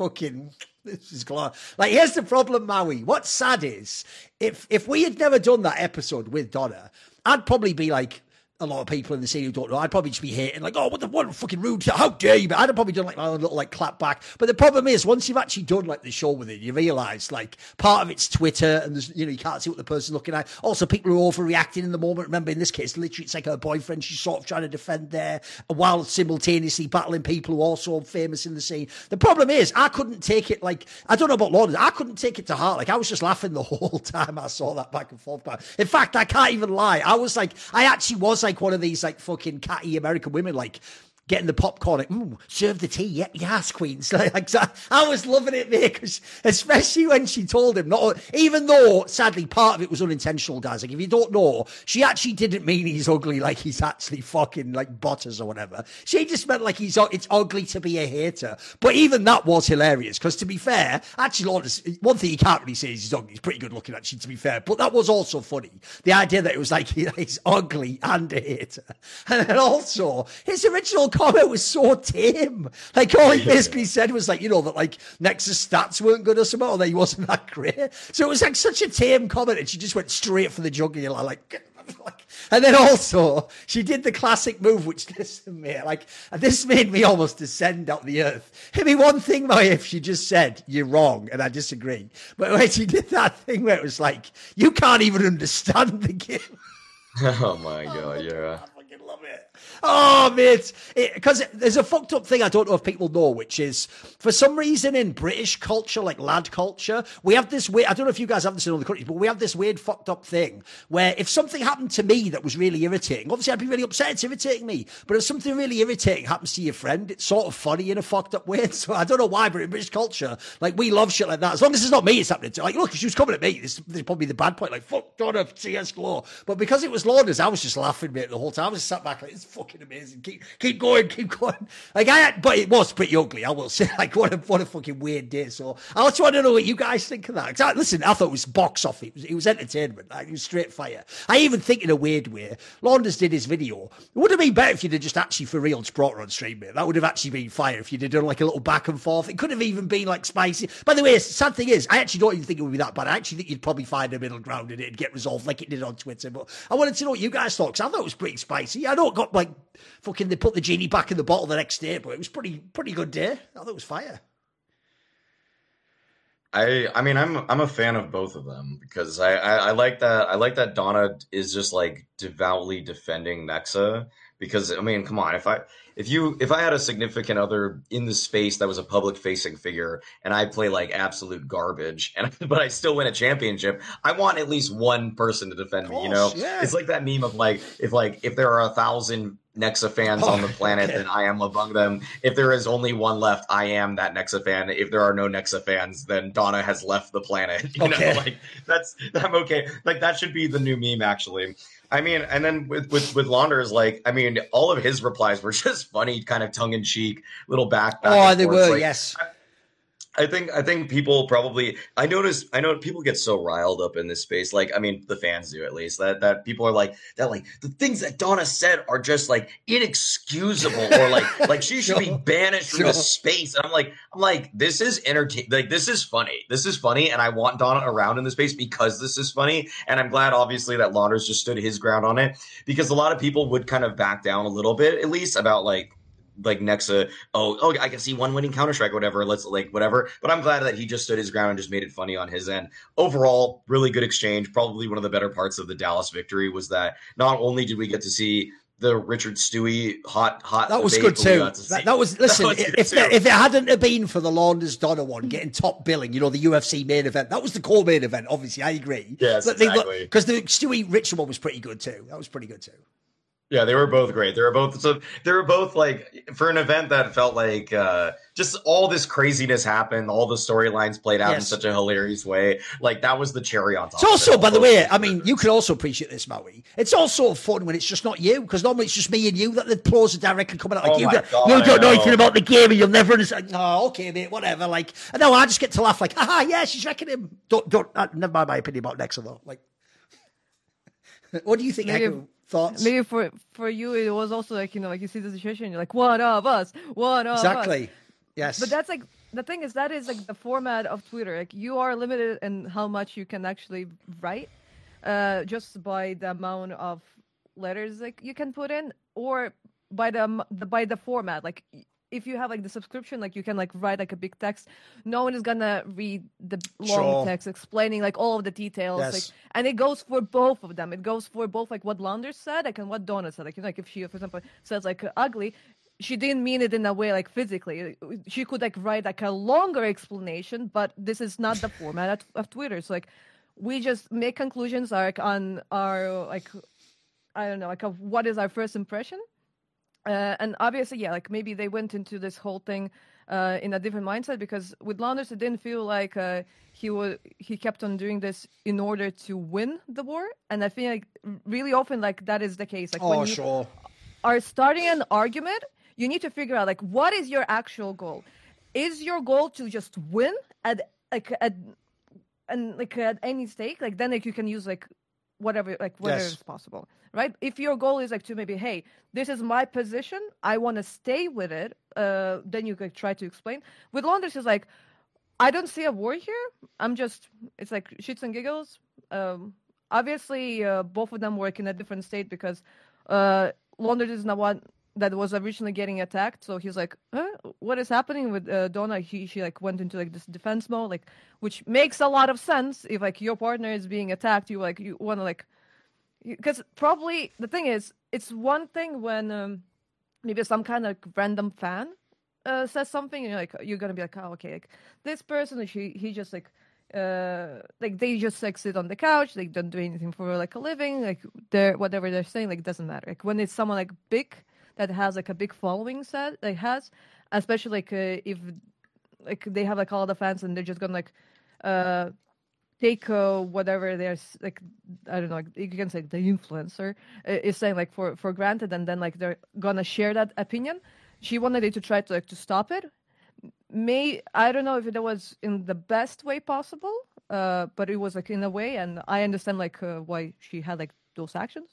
glorious. Like, here's the problem, Maui. What's sad is if we had never done that episode with Donna, I'd probably be like, a lot of people in the scene who don't know, I'd probably just be hating, like, oh, what fucking rude, how dare you? But I'd have probably done like my own little clap back. But the problem is, once you've actually done the show with it, you realise part of it's Twitter and there's, you can't see what the person's looking at. Also, people are overreacting in the moment. Remember, in this case, literally, it's like her boyfriend she's sort of trying to defend there while simultaneously battling people who are also famous in the scene. The problem is, I couldn't take it, I don't know about Lord, I couldn't take it to heart. I was just laughing the whole time I saw that back and forth. In fact, I can't even lie. I actually was one of these fucking catty American women getting the popcorn, serve the tea, yes, queens. I was loving it, mate, because especially when she told him, even though, sadly, part of it was unintentional, guys. If you don't know, she actually didn't mean he's ugly like he's actually fucking Butters or whatever. She just meant it's ugly to be a hater. But even that was hilarious, because to be fair, actually, one thing you can't really say is he's ugly. He's pretty good looking, actually, to be fair. But that was also funny. The idea that it was he's ugly and a hater. And then also, his original comment was so tame. All he basically said was that Nexus stats weren't good or something, or that he wasn't that great. So it was such a tame comment, and she just went straight for the jugular, and then also she did the classic move, which this made me almost descend out the earth. It'd be one thing, if she just said you're wrong, and I disagree. But when she did that thing where it was you can't even understand the game. Oh my god, yeah. I fucking love it. Oh, mate. Because there's a fucked up thing I don't know if people know, which is, for some reason in British culture, lad culture, we have this weird, I don't know if you guys have this in other countries, but we have this weird fucked up thing where if something happened to me that was really irritating, obviously I'd be really upset, it's irritating me, but if something really irritating happens to your friend, it's sort of funny in a fucked up way. So I don't know why, but in British culture, we love shit like that. As long as it's not me, it's happening to. Look, if she was coming at me, this is probably the bad point, fuck, Donna, CS Glow. But because it was Launders, I was just laughing, mate, the whole time. I was sat back it's fucking amazing. Keep going. But it was pretty ugly, I will say. What a fucking weird day. So I also want to know what you guys think of that. Listen, I thought it was box office. It was entertainment. It was straight fire. I even think in a weird way, Launders did his video. It would have been better if you'd have just actually for real just brought her on stream, mate. That would have actually been fire if you'd have done a little back and forth. It could have even been spicy. By the way, the sad thing is, I actually don't even think it would be that bad. I actually think you'd probably find a middle ground in it and get resolved like it did on Twitter. But I wanted to know what you guys thought, because I thought it was pretty spicy. I know it got fucking, they put the genie back in the bottle the next day, but it was pretty good day. I thought it was fire. I mean, I'm a fan of both of them, because I like that Donna is just devoutly defending Nexa, because I mean, come on, if I had a significant other in the space that was a public facing figure and I play absolute garbage but I still win a championship, I want at least one person to defend me, Yeah. It's like that meme of if there are 1,000 Nexa fans on the planet, then I am among them. If there is only one left, I am that Nexa fan. If there are no Nexa fans, then Donna has left the planet. You know, I'm okay. That should be the new meme, actually. I mean, and then with Launders, I mean, all of his replies were just funny, kind of tongue in cheek, little back. Oh, they were, yes. I think people probably I know people get so riled up in this space. Like, I mean, the fans do at least. That people are like the things that Donna said are just like inexcusable, or like she should be banished from this space. And I'm like, this is like this is funny. This is funny, and I want Donna around in this space because this is funny. And I'm glad obviously that Launders just stood his ground on it, because a lot of people would kind of back down a little bit, at least, about like Nexa, I can see one winning Counter-Strike, whatever, let's like whatever. But I'm glad that he just stood his ground and just made it funny on his end. Overall, really good exchange. Probably one of the better parts of the Dallas victory was that not only did we get to see the Richard Stewie hot that was good too. That was listen. If it hadn't have been for the Launders Donna one getting top billing, the UFC main event, that was the core main event. Obviously, I agree. Yes, exactly. Because the Stewie Richard one was pretty good too. That was pretty good too. Yeah, they were both great. They were both like, for an event that felt like just all this craziness happened, all the storylines played out in such a hilarious way. Like, that was the cherry on top. It's also, by the way, I mean, you can also appreciate this, Maui. It's also fun when it's just not you, because normally it's just me and you that the pros are directly coming out like, you don't know anything about the game and you'll never understand. Oh, okay, mate, whatever. Like, and now I just get to laugh like, yeah, she's wrecking him. Don't never mind my opinion about Nexa though. Like, what do you think, Heku? Thoughts? Maybe for you, it was also like, like you see the situation, you're like, one of us. Exactly. Yes. But that's like, the thing is, that is like the format of Twitter. Like, you are limited in how much you can actually write, just by the amount of letters like you can put in, or by the format. Like, if you have like the subscription, like you can like write like a big text. No one is gonna read the long text explaining like all of the details. Yes. Like, and it goes for both of them. It goes for both like what Launders said, like, and what Donna said. Like, like if she, for example, says like ugly, she didn't mean it in a way like physically. She could like write like a longer explanation, but this is not the format of Twitter. So like, we just make conclusions like on our like, I don't know, like of what is our first impression. And obviously, yeah, like maybe they went into this whole thing in a different mindset, because with Launders, it didn't feel like he kept on doing this in order to win the war. And I feel like really often like that is the case. Like, when you are starting an argument, you need to figure out like, what is your actual goal? Is your goal to just win at any stake? Like, then like you can use like whatever is possible, right? If your goal is like to maybe, hey, this is my position, I want to stay with it, then you could try to explain. With Launders, is like, I don't see a war here. It's like shits and giggles. Obviously, both of them work in a different state, because Launders is not one that was originally getting attacked. So he's like, what is happening with Donna? She like went into like this defense mode, like, which makes a lot of sense. If like your partner is being attacked, you want to like, because probably the thing is, it's one thing when maybe some kind of random fan says something, and you're gonna be like, oh, okay, like this person, he just like they just like sit on the couch, they don't do anything for like a living, like whatever they're saying, like doesn't matter. Like when it's someone like big that has like a big following set, like has, especially like if like they have like all the fans and they're just gonna like take whatever they're like, I don't know, like, you can say the influencer is saying like for granted, and then like they're gonna share that opinion. She wanted it to try to like to stop it. I don't know if it was in the best way possible, but it was like in a way, and I understand like why she had like those actions.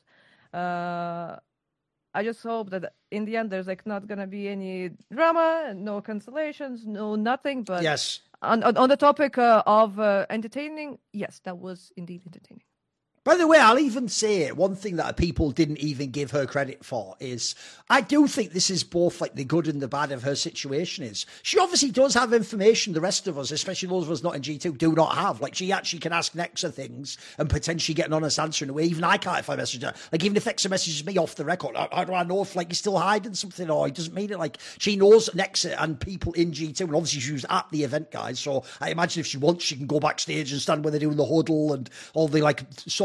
I just hope that in the end there's like not gonna be any drama, no cancellations, no nothing. But yes, on the topic of entertaining, yes, that was indeed entertaining. By the way, I'll even say one thing that people didn't even give her credit for is I do think this is both like the good and the bad of her situation. Is she obviously does have information the rest of us, especially those of us not in G2, do not have. Like, she actually can ask Nexa things and potentially get an honest answer in a way even I can't if I message her. Like, even if Nexa messages me off the record, how do I know if like he's still hiding something or he doesn't mean it? Like, she knows Nexa and people in G2, and obviously she was at the event, guys. So I imagine if she wants, she can go backstage and stand where they're doing the huddle and all the like sort of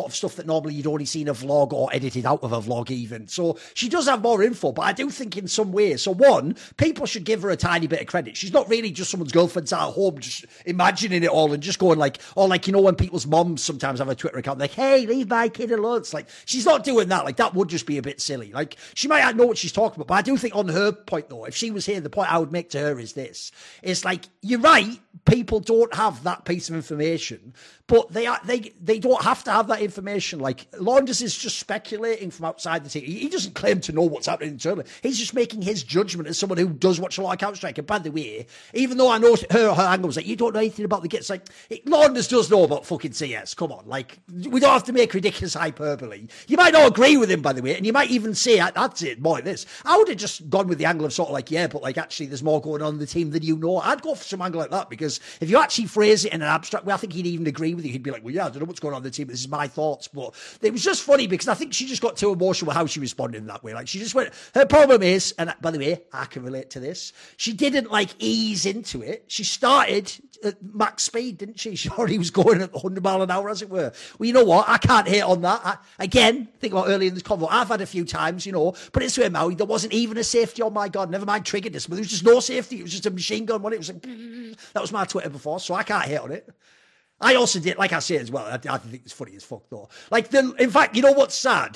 of stuff that normally you'd only seen a vlog or edited out of a vlog even. So she does have more info, but I do think in some ways. So one, people should give her a tiny bit of credit. She's not really just someone's girlfriend sat at home just imagining it all and just going like, or like, you know, when people's moms sometimes have a Twitter account, like, hey, leave my kid alone. It's like, she's not doing that. Like, that would just be a bit silly. Like, she might not know what she's talking about, but I do think on her point, though, if she was here, the point I would make to her is this. It's like, you're right, people don't have that piece of information, but they don't have to have that information. Like, Launders is just speculating from outside the team. He doesn't claim to know what's happening internally. He's just making his judgment as someone who does watch a lot of Counter-Strike. And by the way, even though I know her angle was like, you don't know anything about the gets, like, Launders does know about fucking CS. Come on, like, we don't have to make ridiculous hyperbole. You might not agree with him, by the way, and you might even say, that's it, more like this. I would have just gone with the angle of sort of like, yeah, but like, actually, there's more going on in the team than you know. I'd go for some angle like that, because if you actually phrase it in an abstract way, I think he'd even agree with you. He'd be like, well, yeah, I don't know what's going on in the team, but this is my thoughts. But it was just funny because I think she just got too emotional with how she responded in that way. Like, she just went, her problem is, and by the way, I can relate to this, she didn't like ease into it. She started at max speed, didn't she? She already was going at 100 mile an hour, as it were. Well, you know what? I can't hate on that. Again, think about earlier in this convo, I've had a few times, you know, but it's where Maui, there wasn't even a safety. Oh my God, never mind triggered this, but there was just no safety. It was just a machine gun one. It was like, that was my Twitter before, so I can't hate on it. I also did, like I say as well, I think it's funny as fuck though. Like, in fact, you know what's sad?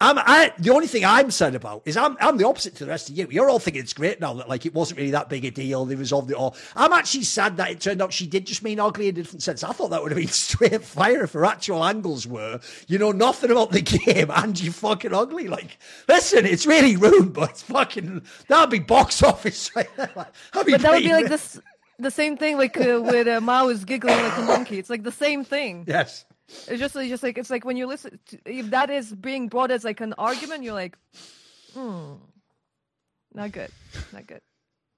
The only thing I'm sad about is I'm the opposite to the rest of you. You're all thinking it's great now that like it wasn't really that big a deal. They resolved it all. I'm actually sad that it turned out she did just mean ugly in a different sense. I thought that would have been straight fire if her actual angles were, you know, nothing about the game and you fucking ugly. Like, listen, it's really rude, but it's fucking, that'd be box office right there. Like, but that would be like this. The same thing, like with Mao is giggling like a monkey. It's like the same thing. Yes. It's just like it's like when you listen, if that is being brought as like an argument, you're like, not good, not good.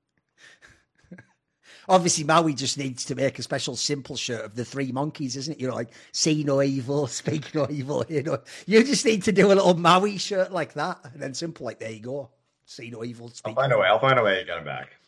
Obviously, Maui just needs to make a special simple shirt of the three monkeys, isn't it? You're like, see no evil, speak no evil. You know, you just need to do a little Maui shirt like that, and then simple, like there you go. See no evil, speak. I'll find a way. I'll find a way to get him back.